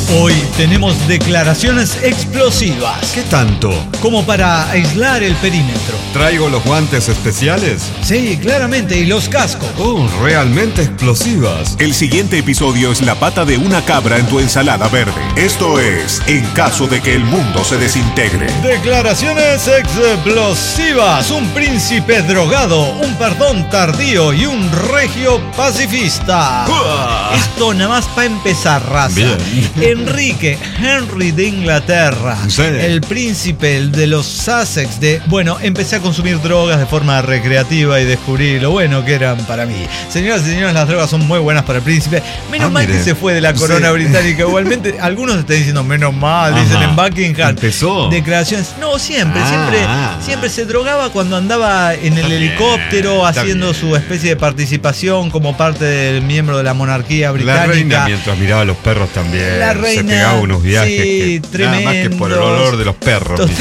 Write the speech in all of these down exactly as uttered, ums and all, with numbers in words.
Hoy tenemos declaraciones explosivas. ¿Qué tanto? Como para aislar el perímetro. ¿Traigo los guantes especiales? Sí, claramente, y los cascos. Oh, realmente explosivas. El siguiente episodio es la pata de una cabra en tu ensalada verde. Esto es En caso de que el mundo se desintegre. Declaraciones explosivas. Un príncipe drogado, un perdón tardío y un regio pacifista. ¡Uah! Esto nada más para empezar, raza. Bien. Enrique, Henry de Inglaterra, Sí. el príncipe el de los Sussex de... Bueno, empecé a consumir drogas de forma recreativa y descubrí lo bueno que eran para mí. Señoras y señores, las drogas son muy buenas para el príncipe. Menos Ah, mal mire. que se fue de la corona Sí. británica. Igualmente, algunos están diciendo menos mal, Ajá. dicen en Buckingham. ¿Empezó? Declaraciones. No, siempre, Ah. siempre, siempre se drogaba cuando andaba en el Está bien, helicóptero está haciendo bien. su especie de participación como parte del miembro de la monarquía británica. La reina, mientras miraba a los perros también, La reina, se pegaba unos viajes sí, que, nada más que por el tremendos. olor de los perros. Total.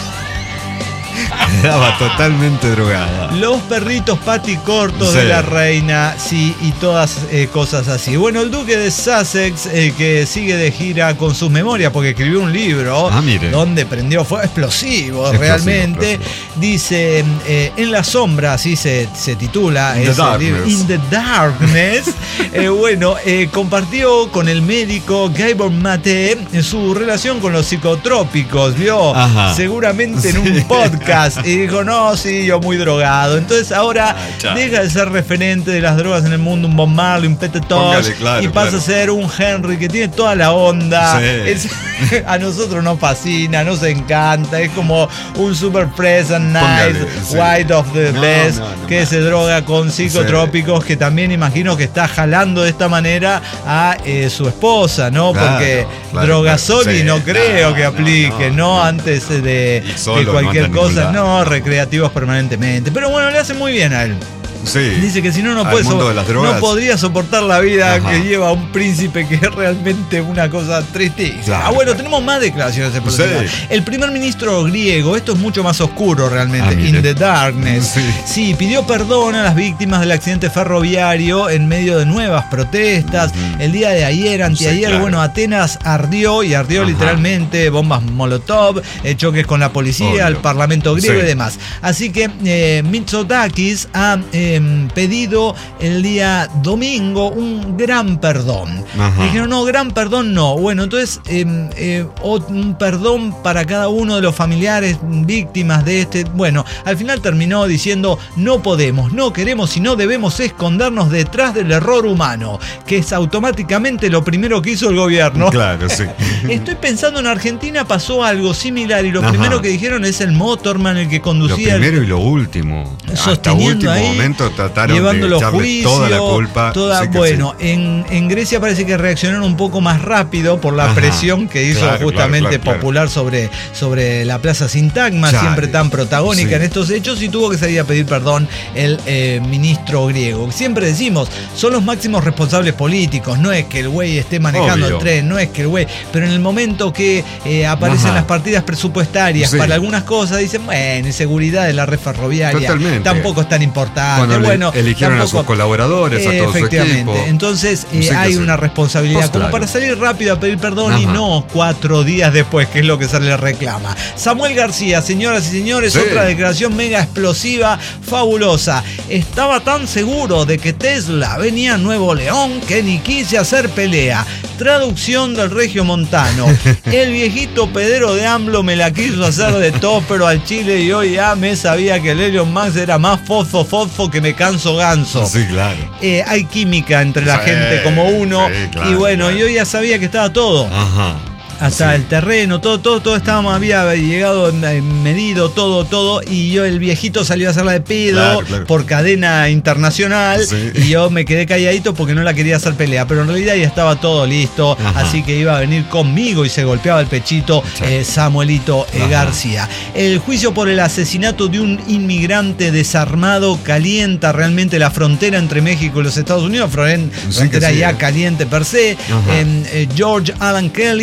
Quedaba totalmente drogada. Los perritos paticortos Sí. de la reina, sí, y todas eh, cosas así. Bueno, el duque de Sussex, eh, que sigue de gira con sus memorias, porque escribió un libro Ah, mire. donde prendió fuego explosivo, Explosivo, realmente. explosivo. Dice, eh, en la sombra, así se, se titula. In the ese libro. darkness. In the Darkness. eh, bueno, eh, compartió con el médico Gabor Mate su relación con los psicotrópicos, ¿vio? Ajá. Seguramente en Sí. un podcast. Y dijo, no, sí, yo muy drogado. Entonces ahora Ah, chao. deja de ser referente de las drogas en el mundo, un Bob Marley, un Pete Tosh, Póngale, claro, y pasa claro. a ser un Henry que tiene toda la onda. Sí. Es- a nosotros nos fascina, nos encanta. Es como un super fresh and nice, Póngale, sí. white of the No, best, no, no que más. se droga con psicotrópicos, que también imagino que está jalando de esta manera a eh, su esposa, ¿no? Claro, Porque claro, Drogasoli claro. Sí. no creo No, que no, aplique, ¿no? no, no. Antes de, Y solo de no cualquier anda a ningún cosa, lado. no, recreativos permanentemente. Pero bueno, le hace muy bien a él. Sí. Dice que si no, no Al puede mundo so- de las drogas. no podría soportar la vida Ajá. que lleva un príncipe, que es realmente una cosa tristísima. Claro, ah, bueno, claro. tenemos más declaraciones explosivas. Sí. El primer ministro griego, esto es mucho más oscuro realmente, Ah, mire. in the darkness. Sí. Sí, pidió perdón a las víctimas del accidente ferroviario en medio de nuevas protestas. Ujú. El día de ayer, anteayer, Sí, claro. bueno, Atenas ardió y ardió Ajá. literalmente, bombas Molotov, eh, choques con la policía, Obvio. el parlamento griego Sí. y demás. Así que eh, Mitsotakis ha eh, pedido el día domingo un gran perdón. Ajá. Le dijeron, no, gran perdón no. Bueno, entonces eh, eh, ot- un perdón para cada uno de los familiares víctimas de este. Bueno, al final terminó diciendo, no podemos, no queremos y no debemos escondernos detrás del error humano, que es automáticamente lo primero que hizo el gobierno. Claro, sí. Estoy pensando, en Argentina pasó algo similar y lo Ajá. primero que dijeron es el motorman, el que Lo conducía el- primero y lo último. Hasta sosteniendo último ahí, momento trataron llevando de los echarle juicios, toda la culpa. toda- Sí que bueno, sí. en, en Grecia parece que reaccionaron un poco más rápido por la Ajá. presión que hizo Claro, justamente claro, claro, popular sobre, sobre la Plaza Sintagma, Claro. siempre tan protagónica Sí. en estos hechos, y tuvo que salir a pedir perdón el eh, ministro griego. Siempre decimos, son los máximos responsables políticos, no es que el güey esté manejando Obvio. el tren, no es que el güey, pero en el momento que eh, aparecen Ajá. las partidas presupuestarias Sí. para algunas cosas, dicen, bueno, seguridad de la red ferroviaria Totalmente. tampoco es tan importante. Cuando le- bueno, eligieron a tampoco- sus colaboradores, a todo su Efectivamente. equipo. Entonces eh, Sí que hay sí. una responsabilidad Pues como claro. para salir rápido a pedir perdón y Ajá. no cuatro días después, que es lo que se le reclama. Samuel García, señoras y señores, Sí. otra declaración mega explosiva, fabulosa. Estaba tan seguro de que Tesla venía a Nuevo León que ni quise hacer pelea. Traducción del regiomontano. El viejito pedero de AMLO me la quiso hacer de todo, pero al chile y hoy ya me sabía que el Elon Musk era más fosfo fosfo que me canso ganso. Sí, claro. Eh, hay química entre la Sí, gente como uno, sí, claro, y bueno, claro. yo ya sabía que estaba todo. Ajá. Hasta Sí. el terreno, todo, todo, todo estábamos, había llegado, eh, medido, todo, todo, y yo, el viejito salió a hacerla de pedo Claro, claro. por cadena internacional, Sí. y yo me quedé calladito porque no la quería hacer pelea, pero en realidad ya estaba todo listo, Ajá. así que iba a venir conmigo y se golpeaba el pechito Sí. eh, Samuelito eh, Ajá. García. El juicio por el asesinato de un inmigrante desarmado calienta realmente la frontera entre México y los Estados Unidos, fron- Sí que frontera sí, ya eh. caliente per se. Ajá. Eh, eh, George Alan Kelly es un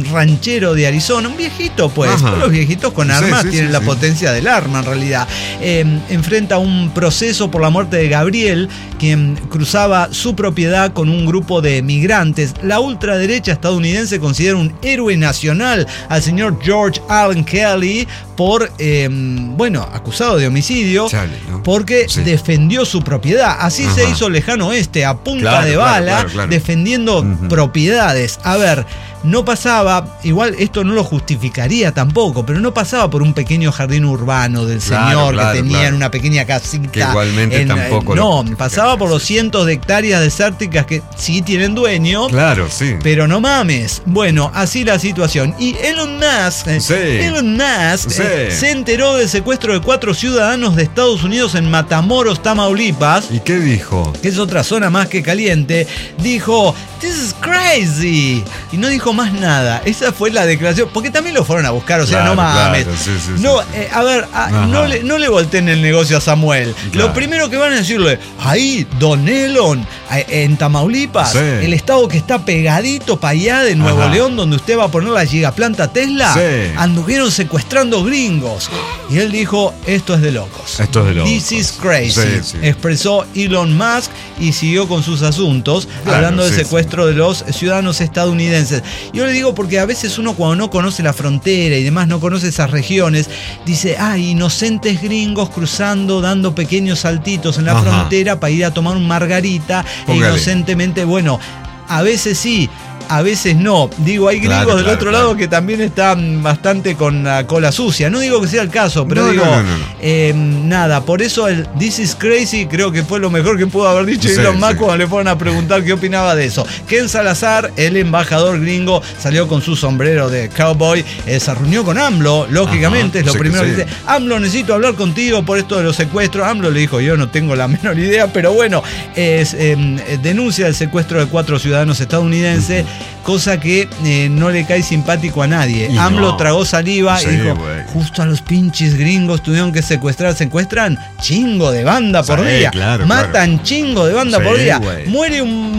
ranchero de Arizona, un viejito pues, Ajá. los viejitos con armas Sí, sí, tienen sí, la sí. potencia del arma en realidad. Eh, enfrenta un proceso por la muerte de Gabriel, quien cruzaba su propiedad con un grupo de migrantes. La ultraderecha estadounidense considera un héroe nacional al señor George Allen Kelly por, eh, bueno, acusado de homicidio, Chale, ¿no? porque Sí. defendió su propiedad. Así Ajá. se hizo Lejano Oeste, a punta Claro, de claro, bala, claro, claro. defendiendo Ujú. propiedades. A ver, no pasaba, igual esto no lo justificaría tampoco, pero no pasaba por un pequeño jardín urbano del Claro, señor claro, que tenía claro. en una pequeña casita. Que igualmente en- tampoco No, lo justificaría, pasaba por los sí. cientos de hectáreas desérticas que sí tienen dueño. Claro, sí. Pero no mames. Bueno, así la situación. Y Elon Musk, eh, Sí. Elon Musk Sí. eh, se enteró del secuestro de cuatro ciudadanos de Estados Unidos en Matamoros, Tamaulipas, ¿Y qué dijo? que es otra zona más que caliente. Dijo, "This is crazy." Y no dijo más nada. Esa fue la declaración. Porque también lo fueron a buscar, o sea, Claro, no mames. claro, sí, sí, sí, no, sí. eh, a ver, a- Ajá. no le, no le volteen el negocio a Samuel. Claro. Lo primero que van a decirle, ahí, Don Elon, a- en Tamaulipas, Sí. el estado que está pegadito para allá de Nuevo Ajá. León, donde usted va a poner la gigaplanta Tesla, Sí. anduvieron secuestrando gringos. Y él dijo, esto es de locos. Esto es de locos. This is crazy. Sí, sí. Expresó Elon Musk y siguió con sus asuntos, Claro, hablando del sí, secuestro de los ciudadanos estadounidenses. Yo le digo porque a veces uno cuando no conoce la frontera y demás, no conoce esas regiones, dice, ah, inocentes gringos cruzando, dando pequeños saltitos en la Ajá. frontera para ir a tomar un margarita e Póngale. inocentemente, bueno, a veces sí. A veces no. Digo, hay gringos Claro, del claro, otro claro. lado que también están bastante con la cola sucia. No digo que sea el caso, pero No, digo, no, no, no, no. eh, nada, por eso el This is crazy creo que fue lo mejor que pudo haber dicho Sí, Elon Musk sí. cuando le fueron a preguntar qué opinaba de eso. Ken Salazar, el embajador gringo, salió con su sombrero de cowboy, eh, se reunió con AMLO, lógicamente, Ajá, es lo sí que primero que, sí. dice. AMLO, necesito hablar contigo por esto de los secuestros. AMLO le dijo, yo no tengo la menor idea, pero bueno, es, eh, denuncia el secuestro de cuatro ciudadanos estadounidenses, cosa que eh, no le cae simpático a nadie. Y AMLO no. tragó saliva Sí, y dijo, güey. justo a los pinches gringos tuvieron que secuestrar. Secuestran chingo de banda por Sí, día. claro, Matan claro. chingo de banda Sí, por día. güey. Muere un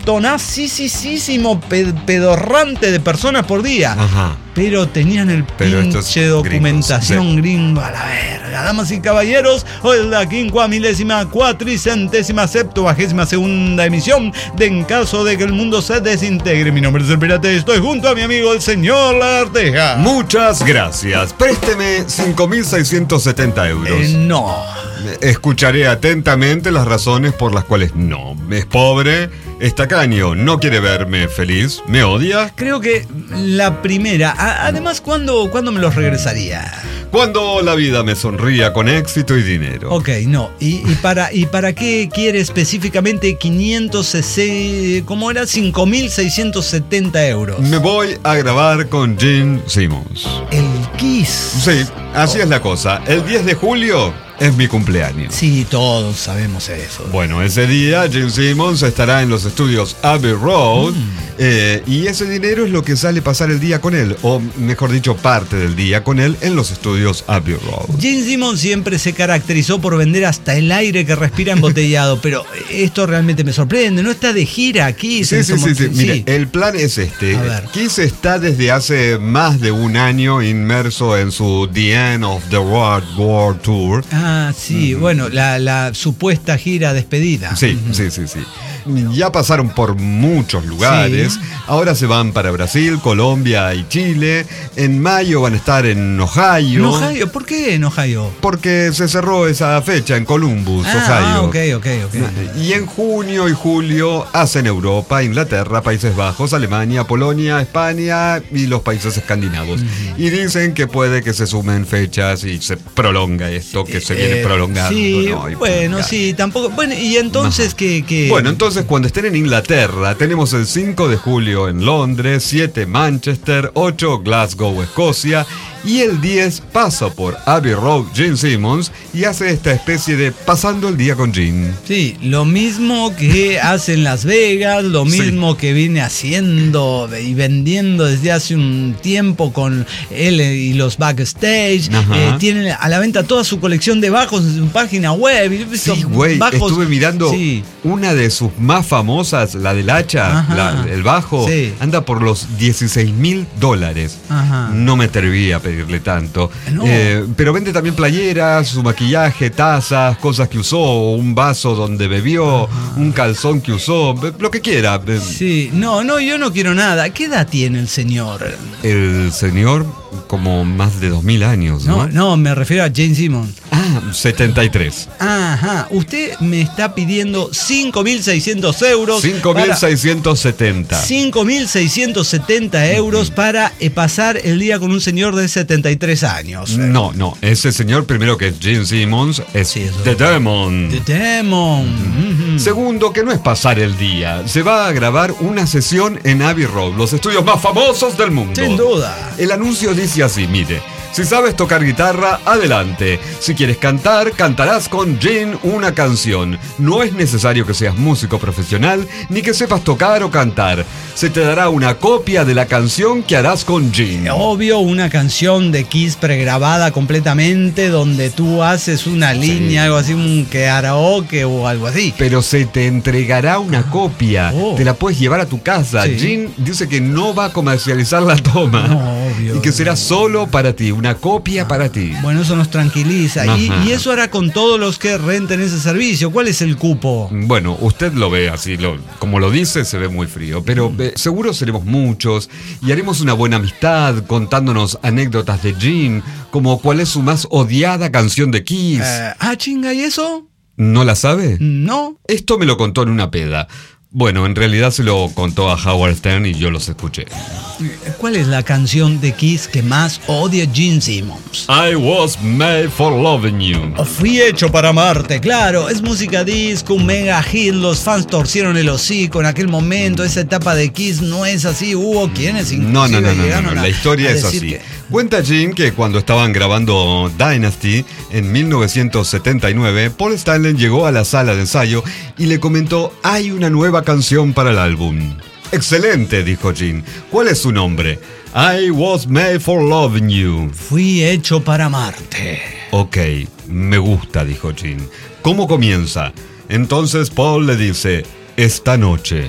montonacísimo pe- pedorrante de personas por día. Ajá. Pero tenían el Pero estos pinche documentación gringos, gringo a la verga. Damas y caballeros, hoy es la quincuamilésima cuatricentésima septuagésima segunda emisión de En caso de que el mundo se desintegre. Mi nombre es el Pirata y estoy junto a mi amigo el señor Lagarteja. Muchas gracias. Présteme cinco mil seiscientos setenta euros. Eh, no. Escucharé atentamente las razones por las cuales no. Es pobre, es tacaño, no quiere verme feliz, me odia. Creo que la primera. A- además, ¿cuándo, ¿cuándo me los regresaría? Cuando la vida me sonría con éxito y dinero. Ok, no. ¿Y, y para, ¿Y para qué quiere específicamente quinientos sesenta, ¿cómo era? cinco mil seiscientos setenta euros? Me voy a grabar con Gene Simmons. El Kiss. Sí, así es la cosa. El diez de julio es mi cumpleaños. Sí, todos sabemos eso. Bueno, ese día Gene Simmons estará en los estudios Abbey Road eh, y ese dinero es lo que sale pasar el día con él, o mejor dicho, parte del día con él en los estudios Abbey Road. Gene Simmons siempre se caracterizó por vender hasta el aire que respira embotellado, pero esto realmente me sorprende. ¿No está de gira aquí? Sí, sí, sí, sí. Mire, el plan es este. A ver. Kiss está desde hace más de un año inmerso en su The End of the World War Tour. Ah, sí, bueno, la, la supuesta gira despedida. Sí, sí, sí, sí. Ya pasaron por muchos lugares. Sí. Ahora se van para Brasil, Colombia y Chile. En mayo van a estar en Ohio. ¿En Ohio? ¿Por qué en Ohio? Porque se cerró esa fecha en Columbus, Ah, Ohio. ah, ok, ok, ok. Y en junio y julio hacen Europa, Inglaterra, Países Bajos, Alemania, Polonia, España y los países escandinavos. Y dicen que puede que se sumen fechas y se prolonga esto, que se viene Eh, prolongando. Sí, ¿no? Y bueno, prolongando. sí, tampoco. Bueno, y entonces Ajá. que, que. Bueno, entonces cuando estén en Inglaterra, tenemos el cinco de julio en Londres, siete Manchester, ocho Glasgow, Escocia, Y el diez pasa por Abbey Road Gene Simmons y hace esta especie de pasando el día con Gene. Sí, lo mismo que hace en Las Vegas, lo mismo sí. que viene haciendo y vendiendo desde hace un tiempo con él y los backstage. Eh, tiene a la venta toda su colección de bajos en su página web. Sí, güey, bajos, estuve mirando sí. una de sus más famosas, la del hacha, la, el bajo, sí. anda por los dieciséis mil dólares. Ajá. No me atreví a pedirle tanto. No. Eh, pero vende también playeras, su maquillaje, tazas, cosas que usó, un vaso donde bebió, ajá. un calzón que usó, lo que quiera. Sí, no, no, yo no quiero nada. ¿Qué edad tiene el señor? El señor, como más de dos mil años, ¿no? No, no, me refiero a Gene Simmons. Ah, setenta y tres. Ajá, usted me está pidiendo cinco mil seiscientos euros. cinco mil seiscientos setenta. cinco mil seiscientos setenta euros uh-huh. para eh, pasar el día con un señor de setenta y tres años. No, no, ese señor primero que es Gene Simmons es sí, The Demon. The Demon. Uh-huh. Uh-huh. Segundo, que no es pasar el día, se va a grabar una sesión en Abbey Road, los estudios más famosos del mundo. Sin duda. El anuncio dice así, mire. Si sabes tocar guitarra, adelante. Si quieres cantar, cantarás con Gene una canción. No es necesario que seas músico profesional, ni que sepas tocar o cantar. Se te dará una copia de la canción que harás con Gene. Obvio, una canción de Kiss pregrabada completamente, donde tú haces una línea, sí. algo así, un karaoke o algo así. Pero se te entregará una copia. Oh. Te la puedes llevar a tu casa. Sí. Gene dice que no va a comercializar la toma. No, obvio. Y que será solo para ti. Una copia para ti. Bueno, eso nos tranquiliza. Y, y eso hará con todos los que renten ese servicio. ¿Cuál es el cupo? Bueno, usted lo ve así, lo, como lo dice, se ve muy frío. Pero eh, seguro seremos muchos y haremos una buena amistad contándonos anécdotas de Gene, como cuál es su más odiada canción de Kiss. Uh, ah, chinga, ¿y eso? ¿No la sabe? No. Esto me lo contó en una peda. Bueno, en realidad se lo contó a Howard Stern y yo los escuché. ¿Cuál es la canción de Kiss que más odia Gene Simmons? I was made for loving you. Fui hecho para amarte, claro. Es música disco, un mega hit. Los fans torcieron el hocico en aquel momento. Esa etapa de Kiss no es así. Hubo quienes inclusive No, no, no, no, no, no. A, la historia es así. Que... Cuenta Gene que cuando estaban grabando Dynasty en mil novecientos setenta y nueve, Paul Stanley llegó a la sala de ensayo y le comentó: hay una nueva canción para el álbum. Excelente, dijo Gene. ¿Cuál es su nombre? I was made for loving you. Fui hecho para amarte. Ok, me gusta, dijo Gene. ¿Cómo comienza? Entonces Paul le dice: esta noche.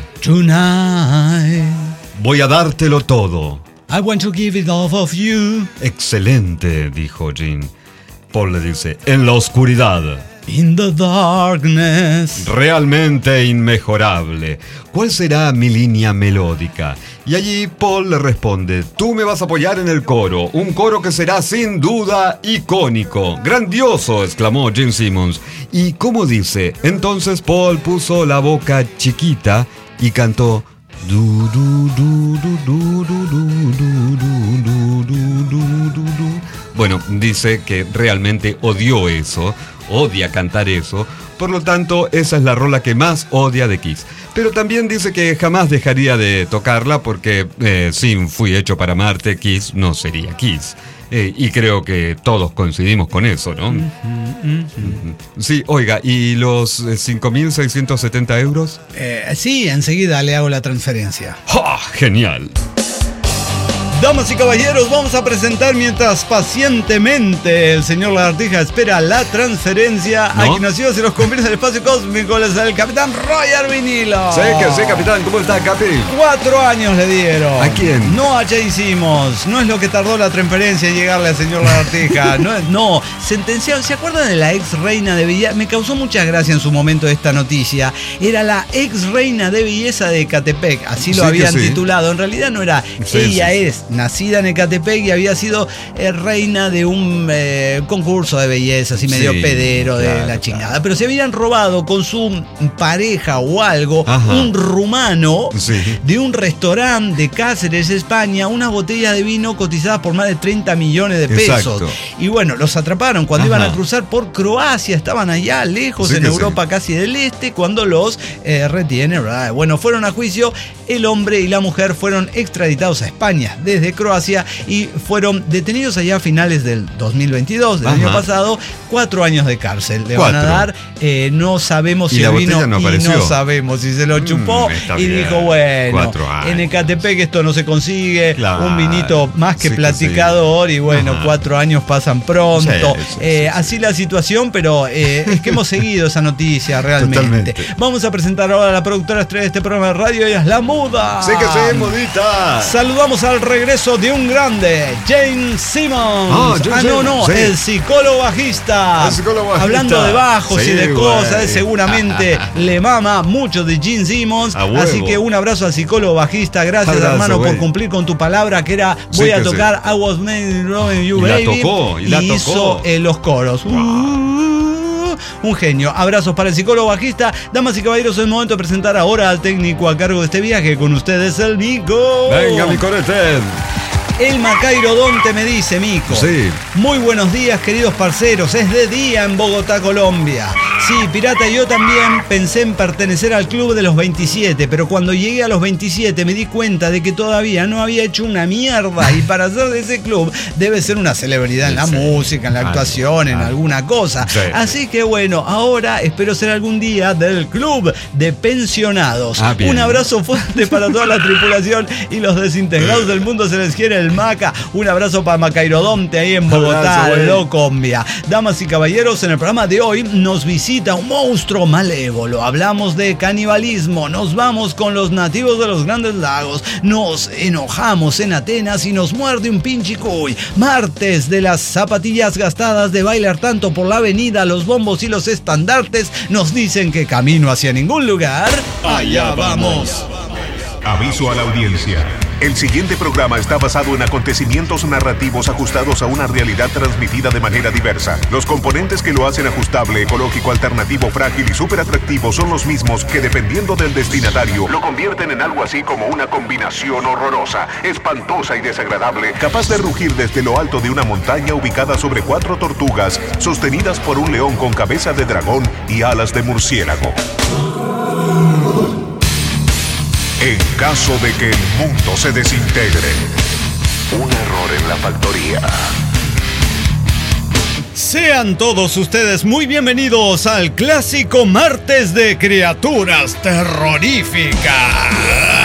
Tonight. Voy a dártelo todo. I want to give it all of you. Excelente, dijo Gene. Paul le dice: en la oscuridad. In the darkness. Realmente inmejorable. ¿Cuál será mi línea melódica? Y allí Paul le responde: tú me vas a apoyar en el coro. Un coro que será sin duda icónico. ¡Grandioso!, exclamó Gene Simmons. ¿Y cómo dice? Entonces Paul puso la boca chiquita y cantó: du du du du du du du du du du du du. Bueno, dice que realmente odió eso, odia cantar eso, por lo tanto esa es la rola que más odia de Kiss. Pero también dice que jamás dejaría de tocarla porque eh, si fui hecho para amarte, Kiss no sería Kiss. Eh, y creo que todos coincidimos con eso, ¿no? Uh-huh, uh-huh. Sí, oiga, ¿y los eh, cinco mil seiscientos setenta euros? Eh, sí, enseguida le hago la transferencia. ¡Ja! ¡Genial! Damas y caballeros, vamos a presentar mientras pacientemente el señor Lagartija espera la transferencia. ¿No? A quien nació se los convierte en el espacio cósmico, es el capitán Roger Vinilo. Sí, que sí, capitán. ¿Cómo está, Capi? Cuatro años le dieron. ¿A quién? No a Jane Simmons. No es lo que tardó la transferencia en llegarle al señor Lagartija. no, no, sentenciado. ¿Se acuerdan de la ex reina de belleza? Me causó mucha gracia en su momento esta noticia. Era la ex reina de belleza de Ecatepec. Así lo sí, habían sí. titulado. En realidad no era. Sí, ella sí. es nacida en Ecatepec y había sido eh, reina de un eh, concurso de belleza, así medio sí, pedero claro, de la chingada. Claro. Pero se habían robado con su pareja o algo, Ajá. un rumano sí. de un restaurante de Cáceres, España, una botella de vino cotizada por más de treinta millones de pesos. Exacto. Y bueno, los atraparon cuando Ajá. iban a cruzar por Croacia, estaban allá lejos sí en Europa sí. casi del este, cuando los eh, retienen, ¿verdad? Bueno, fueron a juicio, el hombre y la mujer fueron extraditados a España. De desde Croacia y fueron detenidos allá a finales del dos mil veintidós, del Ajá. año pasado, cuatro años de cárcel. Le cuatro. van a dar, eh, no sabemos si el vino no y no sabemos si se lo chupó mm, y bien. dijo, bueno, en Ecatepec esto no se consigue, claro. un vinito más que sí platicador que sí. y bueno, Ajá. cuatro años pasan pronto. Sí, sí, eh, sí, así sí. la situación, pero eh, es que hemos seguido esa noticia realmente. Totalmente. Vamos a presentar ahora a la productora estrella de este programa de radio, ella es La Muda. Sí que sí, Mudita. Saludamos al regreso de un grande, Gene Simmons. Oh, ah, no, no, sí. el psicólogo bajista. El psicólogo bajista. Hablando de bajos sí, y de güey. cosas, seguramente le mama mucho de Gene Simmons. Así que un abrazo al psicólogo bajista. Gracias, abrazo, hermano, güey. por cumplir con tu palabra, que era voy sí, a tocar sí. I Was Made Loving You, y Baby. La tocó, y, y la hizo tocó. Eh, los coros. Wow. Uh, un genio. Abrazos para el psicólogo bajista. Damas y caballeros, es el momento de presentar ahora al técnico a cargo de este viaje. Con ustedes, el Mico. Venga, mi corete. El Macairo Donte me dice, Mico. Sí. Muy buenos días, queridos parceros. Es de día en Bogotá, Colombia. Sí, Pirata, yo también pensé en pertenecer al club de los veintisiete, pero cuando llegué a los veintisiete me di cuenta de que todavía no había hecho una mierda y para ser de ese club debe ser una celebridad en la sí. música, en la actuación, ah, en ah. alguna cosa. Sí. Así que bueno, ahora espero ser algún día del club de pensionados. Ah, un abrazo fuerte para toda la tripulación y los desintegrados del mundo, se les quiere el Maca. Un abrazo para Macairo Donte ahí en Bogotá, Colombia. Damas y caballeros, en el programa de hoy nos visita un monstruo malévolo. Hablamos de canibalismo, nos vamos con los nativos de los Grandes Lagos, nos enojamos en Atenas y nos muerde un pinchicuy. Martes de las zapatillas gastadas de bailar tanto por la avenida, los bombos y los estandartes nos dicen que camino hacia ningún lugar. Allá vamos. Aviso a la audiencia. El siguiente programa está basado en acontecimientos narrativos ajustados a una realidad transmitida de manera diversa. Los componentes que lo hacen ajustable, ecológico, alternativo, frágil y súper atractivo son los mismos que, dependiendo del destinatario, lo convierten en algo así como una combinación horrorosa, espantosa y desagradable, capaz de rugir desde lo alto de una montaña ubicada sobre cuatro tortugas, sostenidas por un león con cabeza de dragón y alas de murciélago. En caso de que el mundo se desintegre, un error en la factoría. Sean todos ustedes muy bienvenidos al clásico martes de criaturas terroríficas.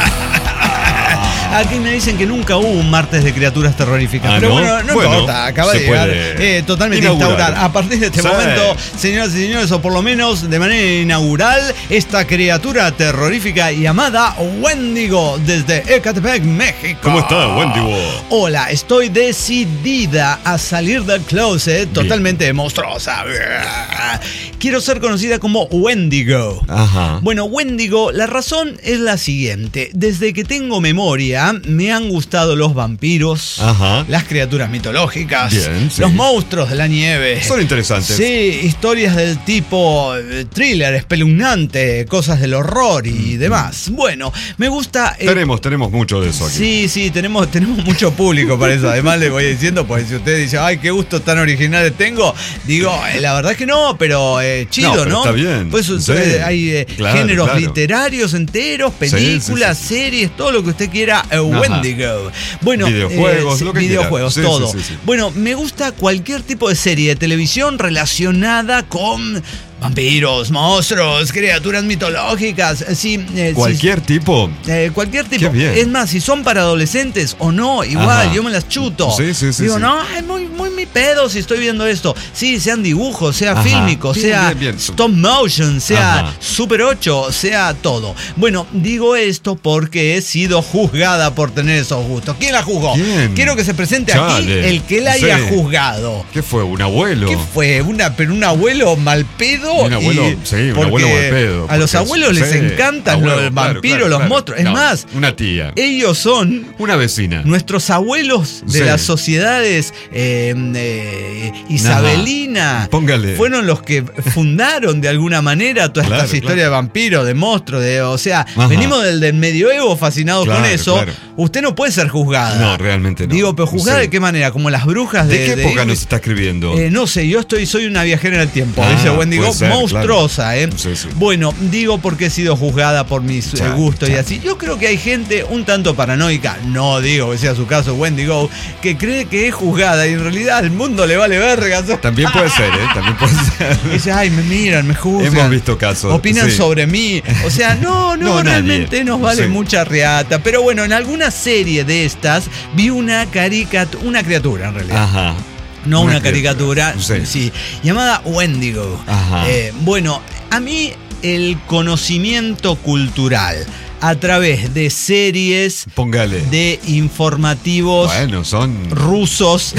Aquí me dicen que nunca hubo un martes de criaturas terroríficas. Ah, pero ¿no? bueno, no bueno, importa, acaba de llegar eh, totalmente inaugurar. instaurar. A partir de este sí. momento, señoras y señores, o por lo menos de manera inaugural, esta criatura terrorífica llamada Wendigo desde Ecatepec, México. ¿Cómo está, Wendigo? Hola, estoy decidida a salir del closet totalmente Bien. monstruosa. Quiero ser conocida como Wendigo. Ajá. Bueno, Wendigo, la razón es la siguiente. Desde que tengo memoria, me han gustado los vampiros, Ajá. las criaturas mitológicas, Bien, sí. los monstruos de la nieve. Son interesantes. Sí, historias del tipo thriller, espeluznante, cosas del horror y demás. Bueno, me gusta... Eh, tenemos, tenemos mucho de eso aquí. Sí, sí, tenemos, tenemos mucho público para eso. Además les voy diciendo, pues si usted dice, ay, qué gustos tan originales tengo, digo, eh, la verdad es que no, pero eh, chido, ¿no? Pero ¿no? Está bien. Pues sí. eh, hay eh, claro, géneros claro. literarios enteros, películas, sí, sí, sí. series, todo lo que usted quiera. Uh, Wendigo. Bueno, videojuegos, eh, lo que videojuegos, sí, todo. Sí, sí, sí. Bueno, me gusta cualquier tipo de serie de televisión relacionada con vampiros, monstruos, criaturas mitológicas. Sí, eh, ¿Cualquier sí, tipo? Eh, cualquier tipo. Es más, si son para adolescentes o no, igual, Ajá. yo me las chuto. Sí, sí, sí. Digo, sí. no, es muy, muy mi pedo si estoy viendo esto. Sí, sean dibujos, sea Ajá. fílmicos, bien, sea bien, bien. stop motion, sea Ajá. Super ocho, sea todo. Bueno, digo esto porque he sido juzgada por tener esos gustos. ¿Quién la juzgó? ¿Quién? Quiero que se presente Chale. aquí el que la haya sí. juzgado. ¿Qué fue? ¿Un abuelo? ¿Qué fue? Una, pero un abuelo mal pedo. Un abuelo, y, sí, un abuelo mal pedo. A los abuelos les sí, encantan abuelo, los vampiros, claro, claro, los claro. monstruos. Es no, más, una tía. Ellos son una vecina. Nuestros abuelos de sí. las sociedades eh, eh, isabelina. Póngale. Fueron los que fundaron de alguna manera todas Claro, estas historias claro. de vampiros, de monstruos, de, o sea, Ajá. venimos del, del medioevo fascinados Claro, con eso. claro. Usted no puede ser juzgada. No, realmente no. Digo, pero juzgada Sí. de qué manera, como las brujas de. ¿De qué de época Irving. nos está escribiendo? Eh, no sé, yo estoy, soy una viajera en el tiempo, Ah, dice Wendigo, puede ser, monstruosa, claro. ¿eh? Sí, sí. Bueno, digo porque he sido juzgada por mis eh, Chao, gustos y chao. así. Yo creo que hay gente un tanto paranoica, no digo que sea su caso Wendigo, que cree que es juzgada y en realidad al mundo le vale verga. También puede ser, ¿eh? También puede ser. Y dice, ay, me miran, me juzgan. Hemos visto casos. Opinan sí. sobre mí. O sea, no, no, No, nadie. realmente nos vale Sí. mucha reata. Pero bueno, en alguna serie de estas vi una caricatura, una criatura en realidad. Ajá. No una, Una caricatura, criatura, sí. sí. llamada Wendigo. Ajá. Eh, bueno, a mí el conocimiento cultural a través de series, Póngale. de informativos Bueno, son. rusos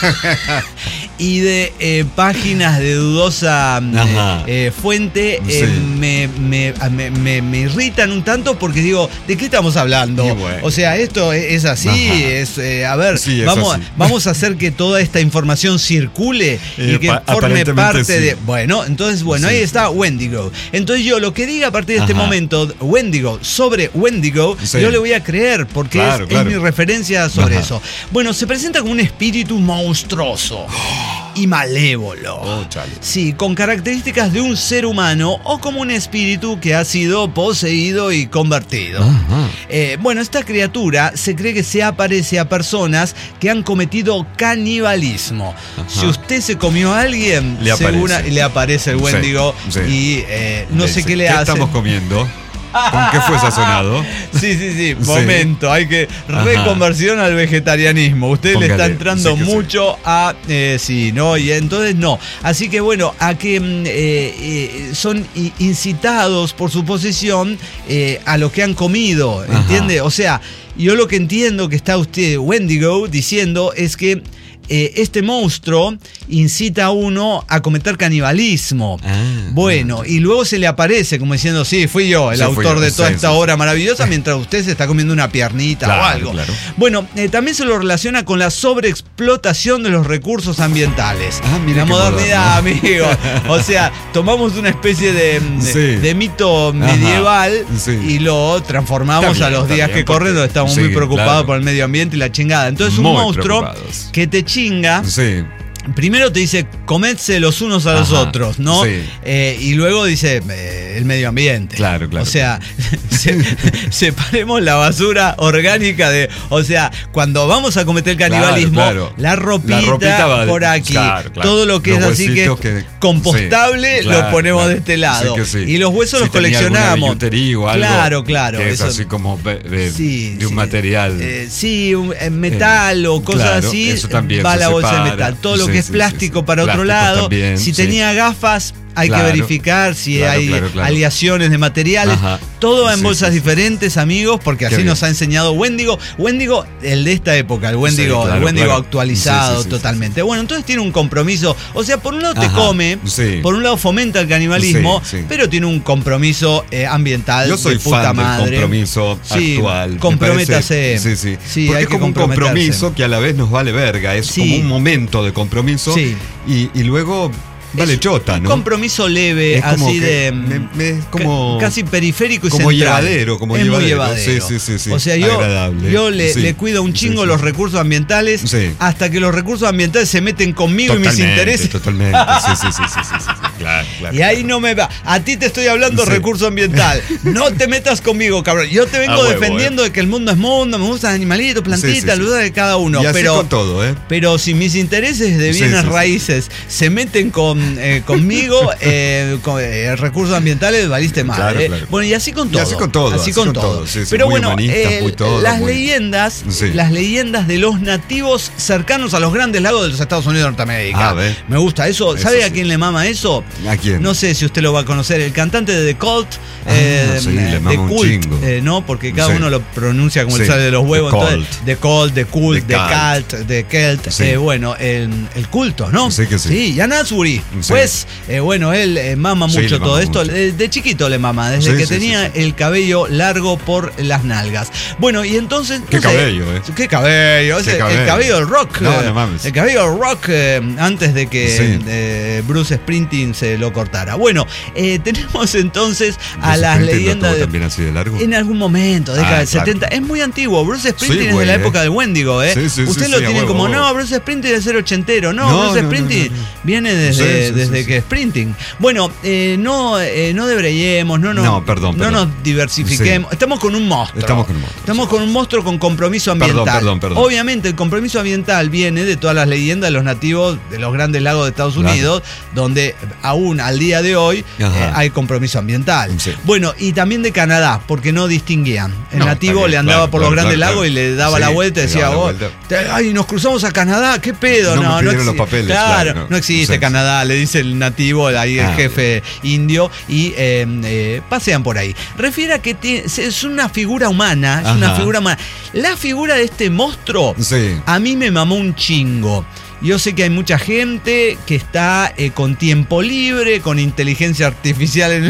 y de eh, páginas de dudosa Ajá. eh, eh, fuente Sí. eh, me, me, me, me- me irritan un tanto porque digo, ¿de qué estamos hablando? Y bueno. O sea, esto es, es así, Ajá. es eh, a ver, Sí, es vamos, así. vamos a hacer que toda esta información circule y Eh, que pa- forme aparentemente parte sí. de... Bueno, entonces, bueno, Sí, ahí sí. está Wendigo. Entonces yo lo que diga a partir de este Ajá. momento, Wendigo, sobre Wendigo, Sí. yo le voy a creer porque Claro, es, claro. es mi referencia sobre Ajá. eso. Bueno, se presenta como un espíritu monstruoso y malévolo. Oh, chale. Sí, con características de un ser humano o como un espíritu que ha sido poseído y convertido. Ajá. Eh, bueno, esta criatura se cree que se aparece a personas que han cometido canibalismo. Ajá. Si usted se comió a alguien, Le aparece. segura- le aparece el Sí, Wendigo sí. y eh, no sé Dice, qué le ¿Qué hace. estamos comiendo? ¿Con qué fue sazonado? Sí, sí, sí, Sí. momento, hay que Ajá. reconversión al vegetarianismo. Usted le está Póngale, entrando sí que sí. mucho a eh, sí, ¿no? Y entonces no. Así que bueno, a que mm, eh, eh, son i- incitados por su posesión eh, a lo que han comido, Ajá. ¿entiende? O sea, yo lo que entiendo que está usted, Wendigo, diciendo es que eh, este monstruo incita a uno a cometer canibalismo. Ah, Bueno, y luego se le aparece como diciendo, sí, fui yo, el Sí, fui autor yo, de toda sí, esta sí, sí. obra maravillosa, mientras usted se está comiendo una piernita Claro, o algo. claro. Bueno, eh, también se lo relaciona con la sobreexplotación de los recursos ambientales. Ah, mire la qué modernidad, moderno. amigo. O sea, tomamos una especie de, de, Sí. de mito Ajá, medieval sí. y lo transformamos Está a bien, los está días bien, que corren, porque- donde estamos sí, muy preocupados claro. por el medio ambiente y la chingada. Entonces, un Muy monstruo preocupados. que te chinga. Sí. Primero te dice, comédse los unos a los Ajá, otros, ¿no? sí. Eh, y luego dice, eh, el medio ambiente. Claro, claro. O sea, se- separemos la basura orgánica de... O sea, cuando vamos a cometer canibalismo, Claro, claro. la ropita, La ropita va de- por aquí. claro, claro. Todo lo que Los es así que, huesitos que- compostable sí, lo claro, ponemos claro. de este lado. Sí que sí. Y los huesos Si los tenía alguna coleccionamos. billutería o algo Claro, claro. que es eso- así como de, de- Sí, de un sí. material. Eh, sí, un, eh, metal o cosas claro, así, eso también va a se la bolsa de separa. metal. Todo lo Sí, que es sí, plástico sí, sí. para otro Plásticos lado. también, si sí. tenía gafas, hay Claro. que verificar si Claro, hay claro, claro. aleaciones de materiales. Ajá. Todo va en Sí, bolsas sí, sí. diferentes, amigos, porque Qué así bien. nos ha enseñado Wendigo. Wendigo, el de esta época, el Wendigo, Sí, claro, el Wendigo claro. actualizado Sí, sí, sí, totalmente. Bueno, entonces tiene un compromiso. O sea, por un lado te Ajá, come, sí. por un lado fomenta el canibalismo, Sí, sí. pero tiene un compromiso eh, ambiental. Yo soy de puta fan madre. del compromiso Sí, actual. Me comprométase. parece- sí, sí. Sí, Porque hay es que como un comprometerse. compromiso que a la vez nos vale verga. Es Sí. como un momento de compromiso Sí. y, y luego vale Es chota, un ¿no? compromiso leve, Es como así que de. me- me- es como- ca- casi periférico y como central. llevadero, como es muy llevadero. llevadero. Sí, sí, sí, sí. O sea, yo, Agradable. yo le, Sí. le cuido un Sí, chingo sí. los recursos ambientales Sí. hasta que los recursos ambientales se meten conmigo y mis Totalmente, intereses. Totalmente, sí, sí, sí, sí, sí, sí, sí. Claro, claro. Y ahí no me va. A ti te estoy hablando de Sí. recurso ambiental. No te metas conmigo, cabrón. Yo te vengo A huevo, defendiendo de que el mundo es mundo, me gustan animalitos, plantitas, Sí, sí, sí. lo de cada uno. Y así pero, con todo, ¿eh? pero si mis intereses de Sí, bienes sí, sí. raíces se meten con, eh, conmigo, eh, con eh, recursos ambientales, valiste mal. Claro, eh. claro. Bueno, y así con Y todo. así con todo, Así así con con todo. todo, sí, sí, Pero muy bueno, humanistas, eh, muy todo, las muy- leyendas, Sí. las leyendas de los nativos cercanos a los grandes lagos de los Estados Unidos de Norteamérica. Ah, ve. Me gusta eso. Eso ¿Sabe a sí. quién le mama eso? ¿A quién? No sé si usted lo va a conocer, el cantante de The Cult. Ah, eh, sí, le mama The un Cult, chingo. eh, ¿no? Porque cada Sí. uno lo pronuncia como Sí, le sale de los huevos. The Entonces, Cult. The Cult, The Cult, The The Cult, The Celt. Sí. Eh, bueno, el, el culto, ¿no? Sí que sí. Sí, Jan Asbury. Sí. Pues, eh, bueno, él eh, mama Sí, mucho le mama todo esto. mucho. De, de chiquito le mama, desde Sí, que sí, tenía sí, sí. el cabello largo por las nalgas. Bueno, y entonces. Qué no sé, cabello, ¿eh? Qué cabello. Qué ese- cabello. El cabello del rock. No, eh, no mames. El cabello del rock eh, antes de que Sí. eh, Bruce Springsteen se lo cortara. Bueno, eh, tenemos entonces a Bruce las Springsteen lo leyendas. tuvo de- también así de largo. En algún momento, década Ah, del claro. setenta. Es muy antiguo. Bruce Springsteen Sí, es de güey, la eh. época del Wendigo, ¿eh? Sí, sí, Usted sí, lo sí, a tiene huevo, como, a huevo. no, Bruce Springsteen es ser ochentero. No, No, Bruce no, no, Springsteen no, no. viene desde, Sí, sí, desde sí, que sí. Springsteen. Bueno, eh, no, eh, no debrayemos, no, nos- No, perdón, no perdón. nos diversifiquemos. Estamos con un monstruo. Estamos con un monstruo. Estamos con un monstruo con compromiso Perdón, ambiental. perdón, perdón. Obviamente, el compromiso ambiental viene de todas las leyendas de los nativos de los grandes lagos de Estados Claro. Unidos, donde aún al día de hoy Ajá. eh, hay compromiso ambiental. Sí. Bueno, y también de Canadá, porque no distinguían. El No, nativo está bien, le andaba claro, por claro, los grandes claro, lagos claro. y le daba Sí, la vuelta y le decía, daba la "Oh, vuelta". te- ay, nos cruzamos a Canadá, ¿qué pedo? No me No, no, pidieron los exi- papeles, Claro, claro, no, no. existe Sí. Canadá, le dice el nativo, ahí el Ah, jefe indio, y eh, eh, pasean por ahí. Refiere a que tiene- es una figura humana, es una Ajá. figura humana. La figura de este monstruo Sí. a mí me mamó un chingo. Yo sé que hay mucha gente que está eh, con tiempo libre, con inteligencia artificial, en el-